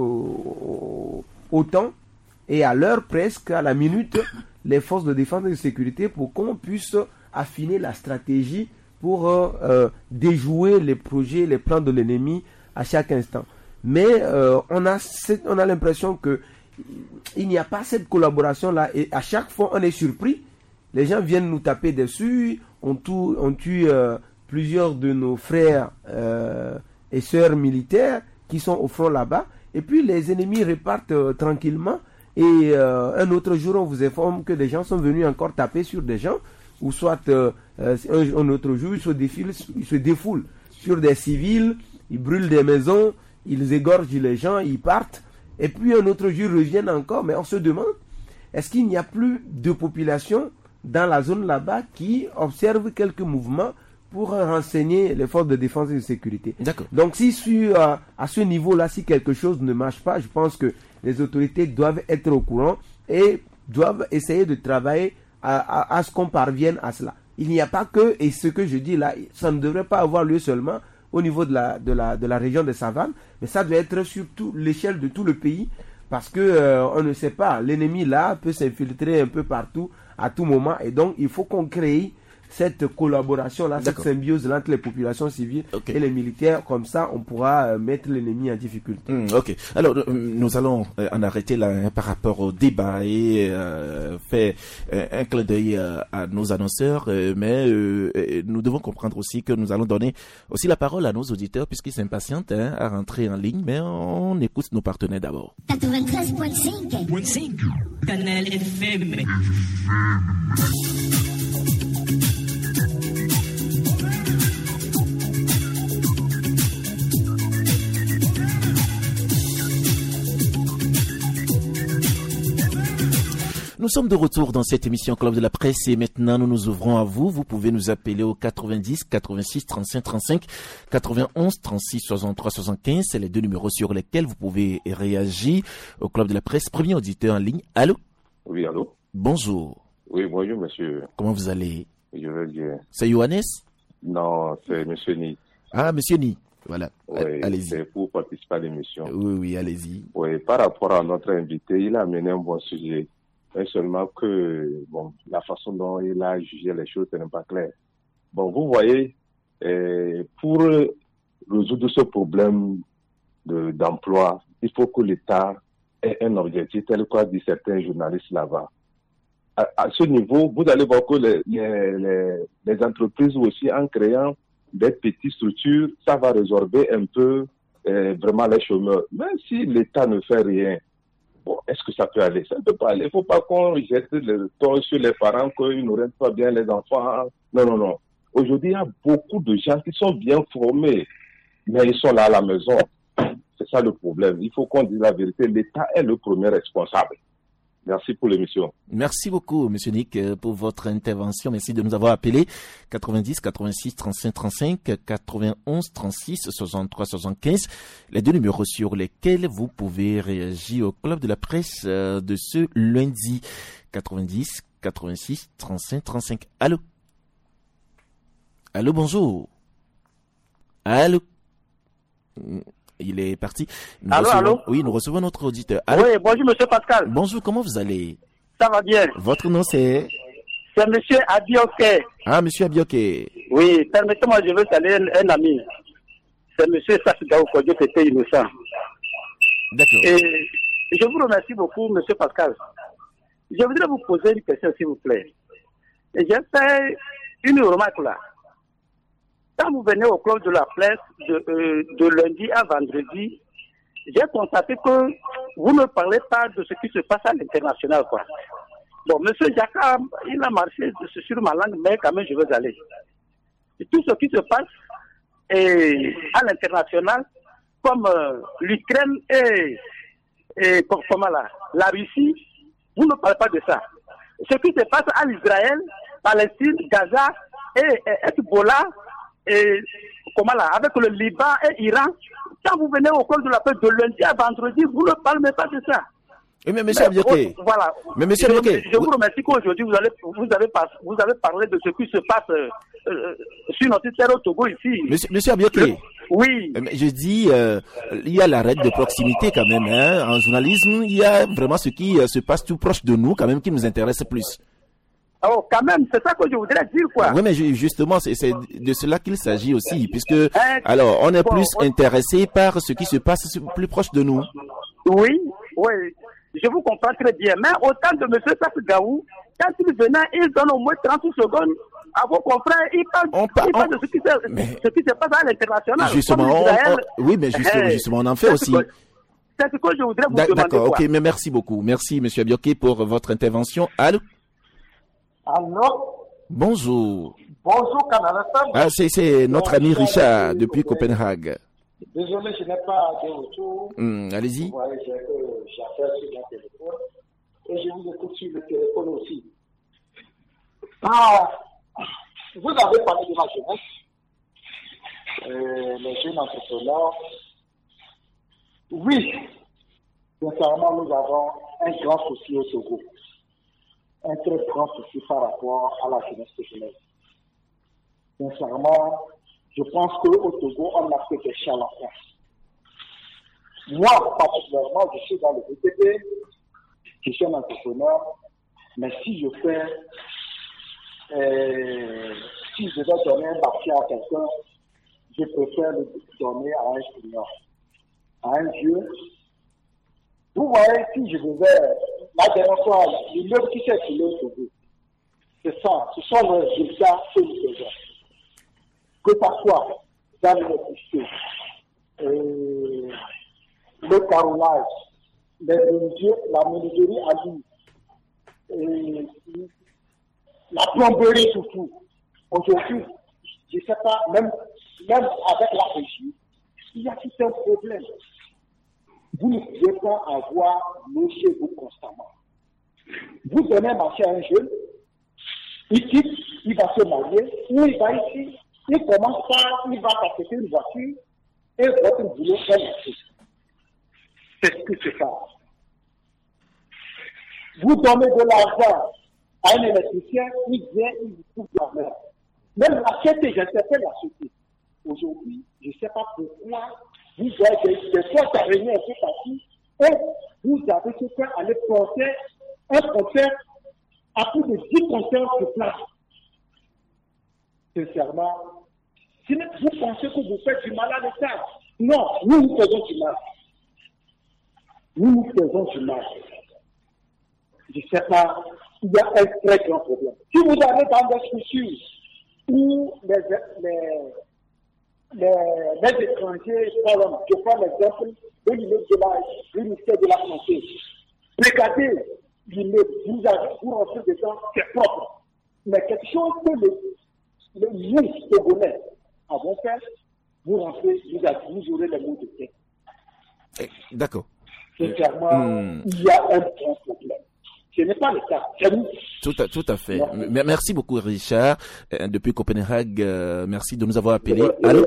au temps et à l'heure presque, à la minute, les forces de défense et de sécurité pour qu'on puisse affiner la stratégie pour déjouer les projets, les plans de l'ennemi à chaque instant. Mais on a l'impression que il n'y a pas cette collaboration-là et à chaque fois on est surpris. Les gens viennent nous taper dessus, on tue plusieurs de nos frères et sœurs militaires qui sont au front là-bas, et puis les ennemis repartent tranquillement, et un autre jour on vous informe que des gens sont venus encore taper sur des gens, ou soit un autre jour ils se défoulent sur des civils, ils brûlent des maisons, ils égorgent les gens, ils partent, et puis un autre jour ils reviennent encore, mais on se demande, est-ce qu'il n'y a plus de population dans la zone là-bas qui observe quelques mouvements pour renseigner les forces de défense et de sécurité. D'accord. Donc si à ce niveau-là, si quelque chose ne marche pas, je pense que les autorités doivent être au courant et doivent essayer de travailler à ce qu'on parvienne à cela. Il n'y a pas que, et ce que je dis là, ça ne devrait pas avoir lieu seulement au niveau de la région de Savanes, mais ça doit être sur l'échelle de tout le pays, parce que on ne sait pas, l'ennemi là peut s'infiltrer un peu partout à tout moment, et donc il faut qu'on crée cette collaboration-là, cette symbiose-là entre les populations civiles et les militaires. Comme ça, on pourra mettre l'ennemi en difficulté. Ok. Alors, nous allons en arrêter là par rapport au débat et faire un clin d'œil à nos annonceurs. Mais nous devons comprendre aussi que nous allons donner aussi la parole à nos auditeurs puisqu'ils s'impatientent à rentrer en ligne. Mais on écoute nos partenaires d'abord. 93.5 Canal FM. Nous sommes de retour dans cette émission Club de la Presse et maintenant nous nous ouvrons à vous. Vous pouvez nous appeler au 90 86 35 35 91 36 63 75. C'est les deux numéros sur lesquels vous pouvez réagir au Club de la Presse. Premier auditeur en ligne. Allô? Oui, allô? Bonjour. Oui, bonjour, monsieur. Comment vous allez? Je vais bien. C'est Johannes? Non, c'est monsieur Ni. Ah, monsieur Ni. Voilà. Oui, allez-y. c'est pour participer à l'émission. Oui, allez-y. Oui, par rapport à notre invité, il a amené un bon sujet. Mais seulement que, bon, la façon dont il a jugé les choses, ce n'est pas clair. Bon, vous voyez, pour résoudre ce problème d'emploi, il faut que l'État ait un objectif, tel qu'a dit certains journalistes là-bas. À ce niveau, vous allez voir que les entreprises aussi, en créant des petites structures, ça va résorber un peu vraiment les chômeurs. Mais si l'État ne fait rien, bon, est-ce que ça peut aller? Ça ne peut pas aller. Il ne faut pas qu'on jette le tort sur les parents, qu'ils n'orientent pas bien les enfants. Non. Aujourd'hui, il y a beaucoup de gens qui sont bien formés. mais ils sont là à la maison. C'est ça le problème. Il faut qu'on dise la vérité. L'État est le premier responsable. Merci pour l'émission. Merci beaucoup, Monsieur Nick, pour votre intervention. Merci de nous avoir appelés. 90 86 35 35 91 36 63 75. Les deux numéros sur lesquels vous pouvez réagir au Club de la presse de ce lundi. 90 86 35 35. Allô? Allô, bonjour. Allô? Il est parti. Allô? Oui, nous recevons notre auditeur. Allô? Oui, bonjour Monsieur Pascal. Bonjour, comment vous allez? Ça va bien. Votre nom c'est? C'est Monsieur Abioke. Ah, Monsieur Abioke. Oui, permettez-moi, je veux saluer un ami. C'est Monsieur Sassigaou Kodjo qui était innocent. D'accord. Et je vous remercie beaucoup, Monsieur Pascal. Je voudrais vous poser une question, s'il vous plaît. Et j'ai fait une remarque là. Quand vous venez au club de la presse de lundi à vendredi, j'ai constaté que vous ne parlez pas de ce qui se passe à l'international, quoi. Bon, Monsieur Jacques, il a marché sur ma langue, mais quand même je veux aller. Et tout ce qui se passe à l'international, comme l'Ukraine et comment là, la Russie, vous ne parlez pas de ça. Ce qui se passe à Israël, Palestine, Gaza et Hezbollah, et comment là, avec le Liban et Iran, quand vous venez au cours de la paix de lundi à vendredi, vous ne parlez pas de ça. Mais monsieur Abioke, voilà. Mais monsieur Abioke, je vous remercie qu'aujourd'hui vous avez parlé de ce qui se passe sur notre terre au Togo ici. Monsieur Abioke, oui. Je dis, il y a la règle de proximité quand même. Hein. En journalisme, il y a vraiment ce qui se passe tout proche de nous, quand même, qui nous intéresse plus. Oh, quand même, c'est ça que je voudrais dire, quoi. Oui, mais justement, c'est de cela qu'il s'agit aussi, puisque, alors, on est plus intéressé par ce qui se passe plus proche de nous. Oui, oui, je vous comprends très bien. Mais autant de M. Sassigaou, quand il venait, il donne au moins 30 secondes à vos confrères, il parle de ce qui se passe à l'international. Justement, oui, mais justement, on en fait aussi. C'est ce que je voudrais vous demander. D'accord, ok, mais merci beaucoup. Merci, M. Abioke, pour votre intervention. Allô? Allô? Bonjour. Bonjour, Canal FM. Ah, c'est notre ami Richard depuis Copenhague. Désolé, je n'ai pas de retour. Allez-y. Vous voyez, j'ai affaire sur mon téléphone. Et je vous écoute sur le téléphone aussi. Vous avez parlé de la jeunesse, les jeunes entrepreneurs. Oui, sincèrement, nous avons un grand souci au Togo. Un très grand souci par rapport à la jeunesse togolaise. Sincèrement, je pense qu'au Togo, on n'a que des charlatans. Moi, particulièrement, je suis dans le BTP, je suis un entrepreneur, mais si je dois donner un papier à quelqu'un, je préfère le donner à un senior, à un vieux. Vous voyez, si je devais, la dernière fois, l'immeuble qui s'est filé au Togo, c'est ça, ce sont les résultats que nous faisons. Que ça soit dans l'électricité, le carrelage, la menuiserie à l'eau, la plomberie surtout. Aujourd'hui, je ne sais pas, même avec la régie, il y a tout un problème. Vous ne pouvez pas avoir l'eau chez vous constamment. Vous donnez un marché à un jeune, il quitte, il va se marier, ou il va ici, il commence par, il va s'acheter une voiture, et votre boulot est marché. C'est ce que c'est ça. Vous donnez de l'argent à un électricien, il vient, il vous coupe la mer. Même la société, j'interpelle la société. Aujourd'hui, je ne sais pas pourquoi vous avez des forces à réunir un peu partout et vous avez quelqu'un à aller porter un concert à plus de 10 concerts sur place. Sincèrement, si vous pensez que vous faites du mal à l'État, non, nous faisons du mal. Nous faisons du mal. Je ne sais pas, il y a un très grand problème. Si vous allez dans des structures où les étrangers, je prends l'exemple de l'unité de la santé. Regardez l'immeuble, vous rentrez dedans, c'est propre. Mais quelque chose que nous, Togolais, avons fait, vous rentrez, vous aurez les mots de tête. D'accord. Sincèrement, il y a un grand problème. Ce n'est pas le cas. Tout à fait. Merci beaucoup, Richard. Depuis Copenhague, merci de nous avoir appelés.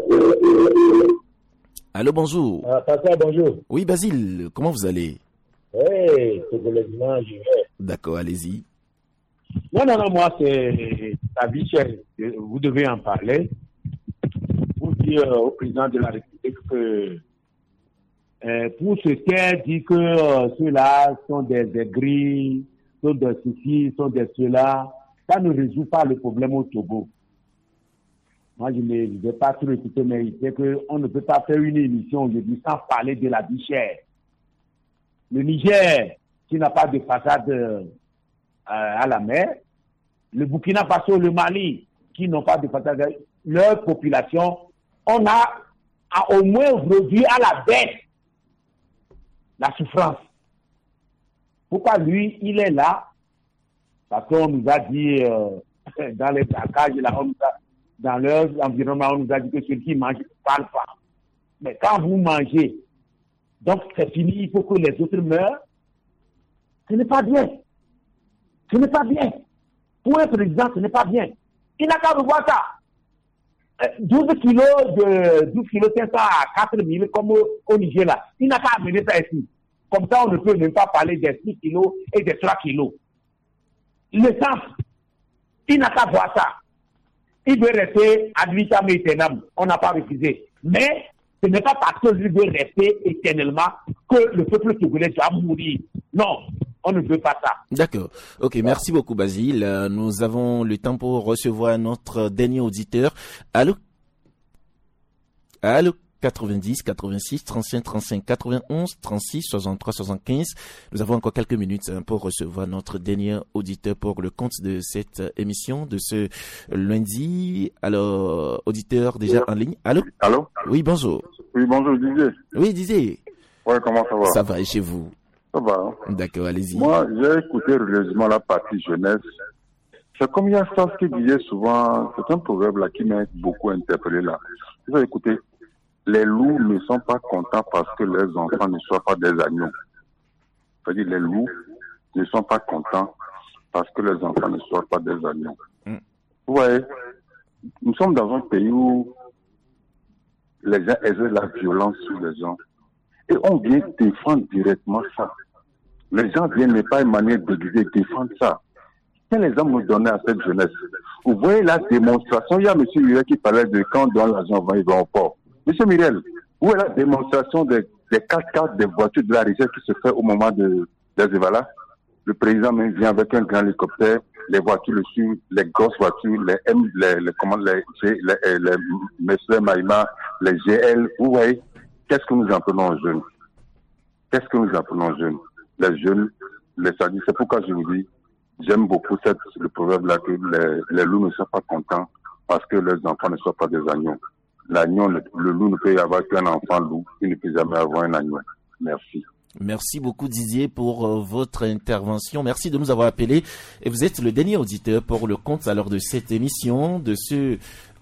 Allô, bonjour. Pascal, bonjour. Oui, Basile, comment vous allez? Oui, togolaisement, je vais. D'accord, allez-y. Non, moi, c'est la vie chère. Vous devez en parler. Pour dire au président de la République que pour ce qu'elle dit que ceux-là sont des aigris, sont des ceci, sont des ceux-là, ça ne résout pas le problème au Togo. Moi, je ne vais pas tout écouter, mais il sait qu'on ne peut pas faire une émission aujourd'hui sans parler de la vie chère. Le Niger, qui n'a pas de façade à la mer, le Burkina Faso, le Mali, qui n'ont pas de façade, leur population, on a au moins réduit à la baisse la souffrance. Pourquoi lui, il est là? Parce qu'on nous a dit dans les placages, dans leur environnement, on nous a dit que ceux qui mangent ne parlent pas. Mais quand vous mangez, donc c'est fini, il faut que les autres meurent. Ce n'est pas bien. Ce n'est pas bien. Pour un président, ce n'est pas bien. Il n'a qu'à revoir ça. 12 kilos 500 à 4 000 comme au Niger là. Il n'a qu'à amener ça ici. Comme ça, on ne peut même pas parler des 6 kilos et des 3 kilos. Le centre, il n'a qu'à voir ça. Il veut rester ad vitam aeternam. On n'a pas refusé. Mais ce n'est pas parce que lui veut rester éternellement que le peuple togolais doit mourir. Non, on ne veut pas ça. D'accord. Ok, merci beaucoup, Basile. Nous avons le temps pour recevoir notre dernier auditeur. Allô? 90, 86, 35, 35, 91, 36, 63, 75. Nous avons encore quelques minutes pour recevoir notre dernier auditeur pour le compte de cette émission de ce lundi. Alors, auditeur déjà en ligne. Allô? Oui, bonjour. Oui, bonjour, Didier. Oui, Didier. Ouais, comment ça va? Ça va, et chez vous? Ça va. D'accord, allez-y. Moi, j'ai écouté religieusement la partie jeunesse. C'est comme il y a ça, ce qu'il disait souvent, c'est un proverbe là qui m'a beaucoup interpellé là. Vous avez écouté? Les loups ne sont pas contents parce que leurs enfants ne soient pas des agneaux. C'est-à-dire les loups ne sont pas contents parce que leurs enfants ne soient pas des agneaux. Vous voyez, nous sommes dans un pays où les gens exercent la violence sur les gens. Et on vient défendre directement ça. Les gens viennent ne pas une manière de défendre ça. Quel exemple nous donner à cette jeunesse? Vous voyez la démonstration, il y a M. Hurel qui parlait de quand on donne l'argent, il va au port. Monsieur Mirel, où est la démonstration des 4x4 des voitures de la réserve qui se fait au moment des Evala? Le président même vient avec un grand hélicoptère, les voitures le suivent, les grosses voitures, les Messler Maïma, les GL. Vous voyez, qu'est-ce que nous appelons aux jeunes? Qu'est-ce que nous appelons aux jeunes? Les jeunes, c'est pourquoi je vous dis, j'aime beaucoup le proverbe là que les loups ne sont pas contents parce que leurs enfants ne soient pas des agneaux. L'agneau, le loup ne peut y avoir qu'un enfant loup, il ne peut jamais avoir un agneau. Merci. Merci beaucoup Didier pour votre intervention. Merci de nous avoir appelés. Et vous êtes le dernier auditeur pour le compte alors de cette émission de ce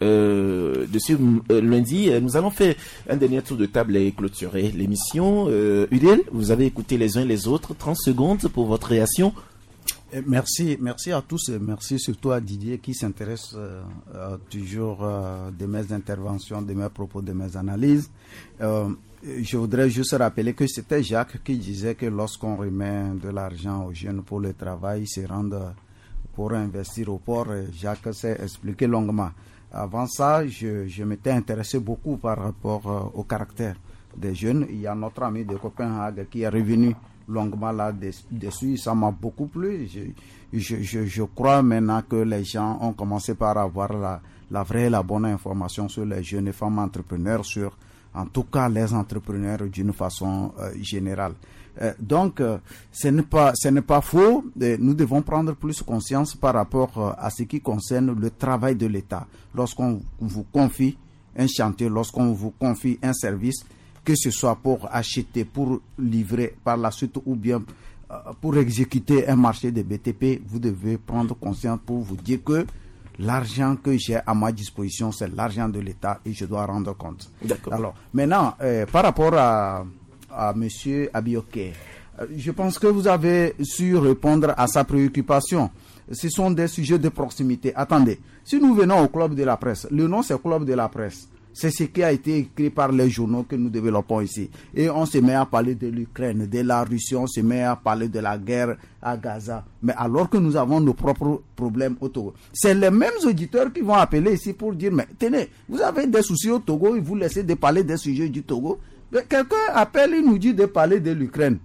lundi. Nous allons faire un dernier tour de table et clôturer l'émission. Uriel, vous avez écouté les uns les autres. 30 secondes pour votre réaction. Merci à tous et merci surtout à Didier qui s'intéresse toujours de mes interventions, de mes propos, de mes analyses. Je voudrais juste rappeler que c'était Jacques qui disait que lorsqu'on remet de l'argent aux jeunes pour le travail, ils se rendent pour investir au port. Jacques s'est expliqué longuement. Avant ça, je m'étais intéressé beaucoup par rapport au caractère des jeunes. Il y a notre ami de Copenhague qui est revenu longuement là-dessus, ça m'a beaucoup plu. Je crois maintenant que les gens ont commencé par avoir la vraie et la bonne information sur les jeunes et femmes entrepreneurs, sur en tout cas les entrepreneurs d'une façon générale. Donc, ce n'est pas faux. Nous devons prendre plus conscience par rapport à ce qui concerne le travail de l'État. Lorsqu'on vous confie un chantier, lorsqu'on vous confie un service, que ce soit pour acheter, pour livrer par la suite ou bien pour exécuter un marché de BTP, vous devez prendre conscience pour vous dire que l'argent que j'ai à ma disposition, c'est l'argent de l'État et je dois rendre compte. D'accord. Alors, maintenant, par rapport à monsieur Abioké, je pense que vous avez su répondre à sa préoccupation. Ce sont des sujets de proximité. Attendez, si nous venons au Club de la Presse, le nom c'est Club de la Presse. C'est ce qui a été écrit par les journaux que nous développons ici. Et on se met à parler de l'Ukraine, de la Russie, on se met à parler de la guerre à Gaza. Mais alors que nous avons nos propres problèmes au Togo. C'est les mêmes auditeurs qui vont appeler ici pour dire, mais tenez, vous avez des soucis au Togo, et vous laissez de parler des sujets du Togo. Mais quelqu'un appelle, il nous dit de parler de l'Ukraine,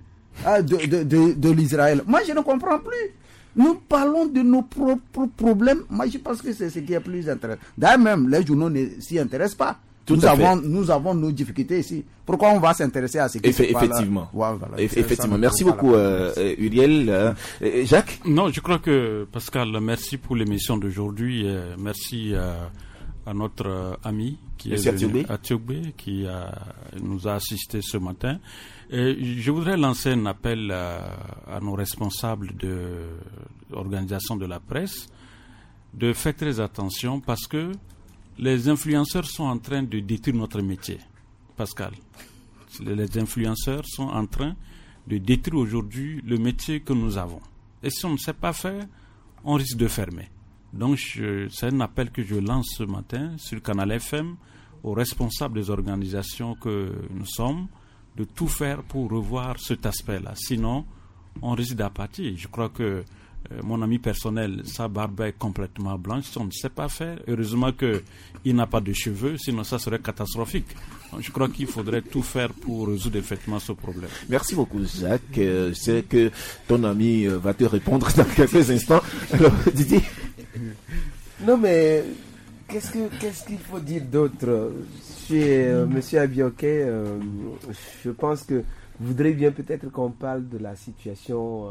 de l'Israël. Moi, je ne comprends plus. Nous parlons de nos propres problèmes. Moi, je pense que c'est ce qui est plus intéressant. D'ailleurs, même les journaux ne s'y intéressent pas. Nous avons nos difficultés ici. Pourquoi on va s'intéresser à ce qui se passe effectivement. Voilà, effectivement. Merci beaucoup, Uriel. Jacques? Non, je crois que, Pascal, merci pour l'émission d'aujourd'hui. Merci à notre ami qui est venu à Tiogbe, qui nous a assisté ce matin. Et je voudrais lancer un appel à nos responsables de l'organisation de la presse de faire très attention parce que les influenceurs sont en train de détruire notre métier. Pascal, les influenceurs sont en train de détruire aujourd'hui le métier que nous avons. Et si on ne sait pas faire, on risque de fermer. Donc c'est un appel que je lance ce matin sur Canal FM aux responsables des organisations que nous sommes, de tout faire pour revoir cet aspect-là. Sinon, on risque d'apathie. Je crois que mon ami personnel, sa barbe est complètement blanche. Si on ne sait pas faire, heureusement qu'il n'a pas de cheveux, sinon ça serait catastrophique. Donc, je crois qu'il faudrait tout faire pour résoudre effectivement ce problème. Merci beaucoup, Jacques. Je sais que ton ami va te répondre dans quelques instants. Alors, Didier? Non, mais qu'est-ce qu'il faut dire d'autre chez M. Abioké? Je pense que vous voudrez bien peut-être qu'on parle de la situation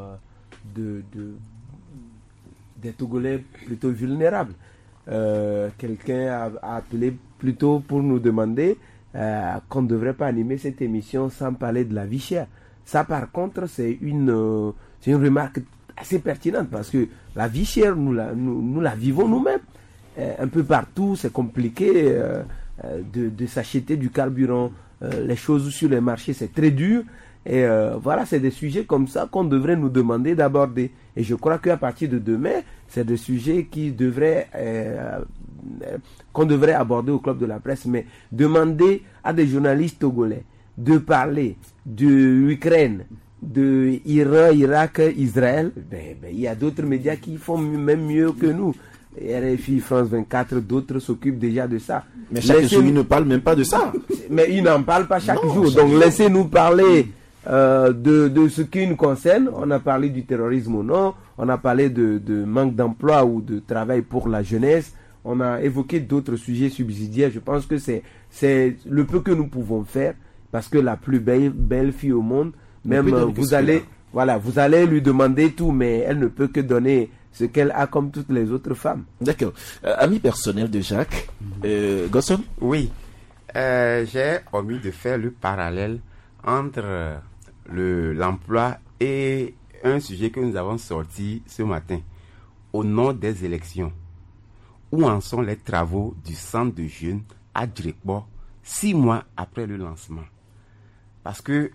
des Togolais plutôt vulnérables. Quelqu'un a appelé plutôt pour nous demander qu'on ne devrait pas animer cette émission sans parler de la vie chère. Ça, par contre, c'est une remarque assez pertinente parce que la vie chère, nous la vivons nous-mêmes. Un peu partout, c'est compliqué de s'acheter du carburant. Les choses sur les marchés, c'est très dur. Et voilà, c'est des sujets comme ça qu'on devrait nous demander d'aborder. Et je crois qu'à partir de demain, c'est des sujets qu'on devrait aborder au Club de la Presse. Mais demander à des journalistes togolais de parler de l'Ukraine, de Iran, Irak, Israël, il y a d'autres médias qui font même mieux que nous. RFI, France 24, d'autres s'occupent déjà de ça. Mais chaque jour, ils ne parlent même pas de ça. Mais ils n'en parlent pas chaque jour. Donc laissez-nous parler de ce qui nous concerne. On a parlé du terrorisme ou non. On a parlé de manque d'emploi ou de travail pour la jeunesse. On a évoqué d'autres sujets subsidiaires. Je pense que c'est le peu que nous pouvons faire parce que la plus belle fille au monde, même vous allez lui demander tout, mais elle ne peut que donner ce qu'elle a comme toutes les autres femmes. D'accord. Ami personnel de Jacques, Gosson? Oui. J'ai omis de faire le parallèle entre l'emploi et un sujet que nous avons sorti ce matin, au nom des élections. Où en sont les travaux du centre de jeunes à Drekbo 6 mois après le lancement? Parce que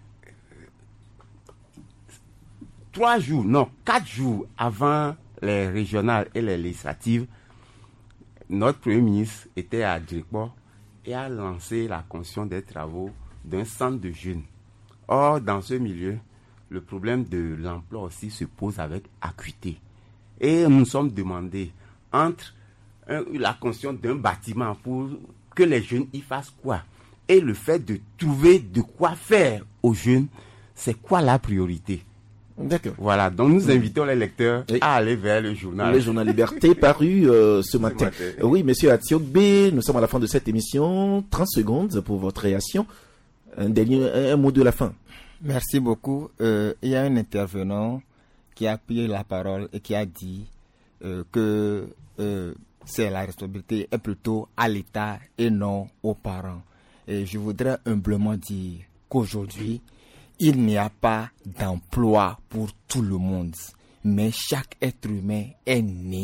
4 jours avant les régionales et les législatives, notre Premier ministre était à Drekbo et a lancé la construction des travaux d'un centre de jeunes. Or, dans ce milieu, le problème de l'emploi aussi se pose avec acuité. Et nous nous sommes demandé, entre la construction d'un bâtiment pour que les jeunes y fassent quoi, et le fait de trouver de quoi faire aux jeunes, c'est quoi la priorité? D'accord. Voilà, donc nous invitons les lecteurs à aller vers le journal. Le journal Liberté paru ce matin. Oui, monsieur Atiogbe, nous sommes à la fin de cette émission. 30 secondes pour votre réaction. Un mot de la fin. Merci beaucoup. Il y a un intervenant qui a pris la parole et qui a dit que c'est la responsabilité est plutôt à l'État et non aux parents. Et je voudrais humblement dire qu'aujourd'hui, il n'y a pas d'emploi pour tout le monde, mais chaque être humain est né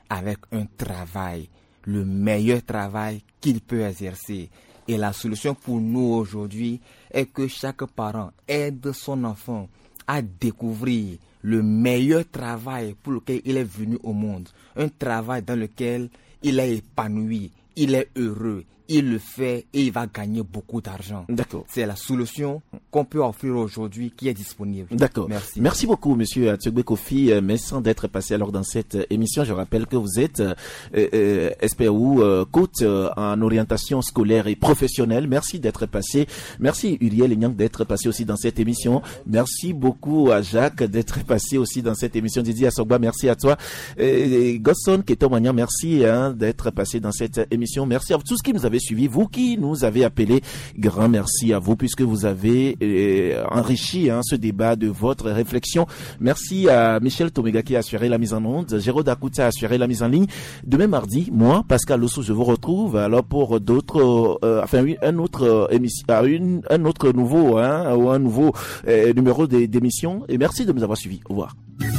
avec un travail, le meilleur travail qu'il peut exercer. Et la solution pour nous aujourd'hui est que chaque parent aide son enfant à découvrir le meilleur travail pour lequel il est venu au monde. Un travail dans lequel il est épanoui, il est heureux, il le fait et il va gagner beaucoup d'argent. D'accord. C'est la solution qu'on peut offrir aujourd'hui qui est disponible. D'accord. Merci. Merci beaucoup, monsieur Atsuegbe Kofi, mais sans d'être passé alors dans cette émission, je rappelle que vous êtes SPU, coach en orientation scolaire et professionnelle. Merci d'être passé. Merci Uriel Nyang d'être passé aussi dans cette émission. Merci beaucoup à Jacques d'être passé aussi dans cette émission. Didier Assogba, merci à toi. Gosson Ketomagnan, merci d'être passé dans cette émission. Merci à tous qui nous avez suivi, vous qui nous avez appelé, grand merci à vous puisque vous avez enrichi ce débat de votre réflexion. Merci à Michel Tomega qui a assuré la mise en onde, Géraud Dakouta a assuré la mise en ligne. Demain mardi, moi, Pascal Losso, je vous retrouve alors pour d'autres, un autre émission, un autre nouveau, ou un nouveau numéro d'émission. Et merci de nous avoir suivis. Au revoir.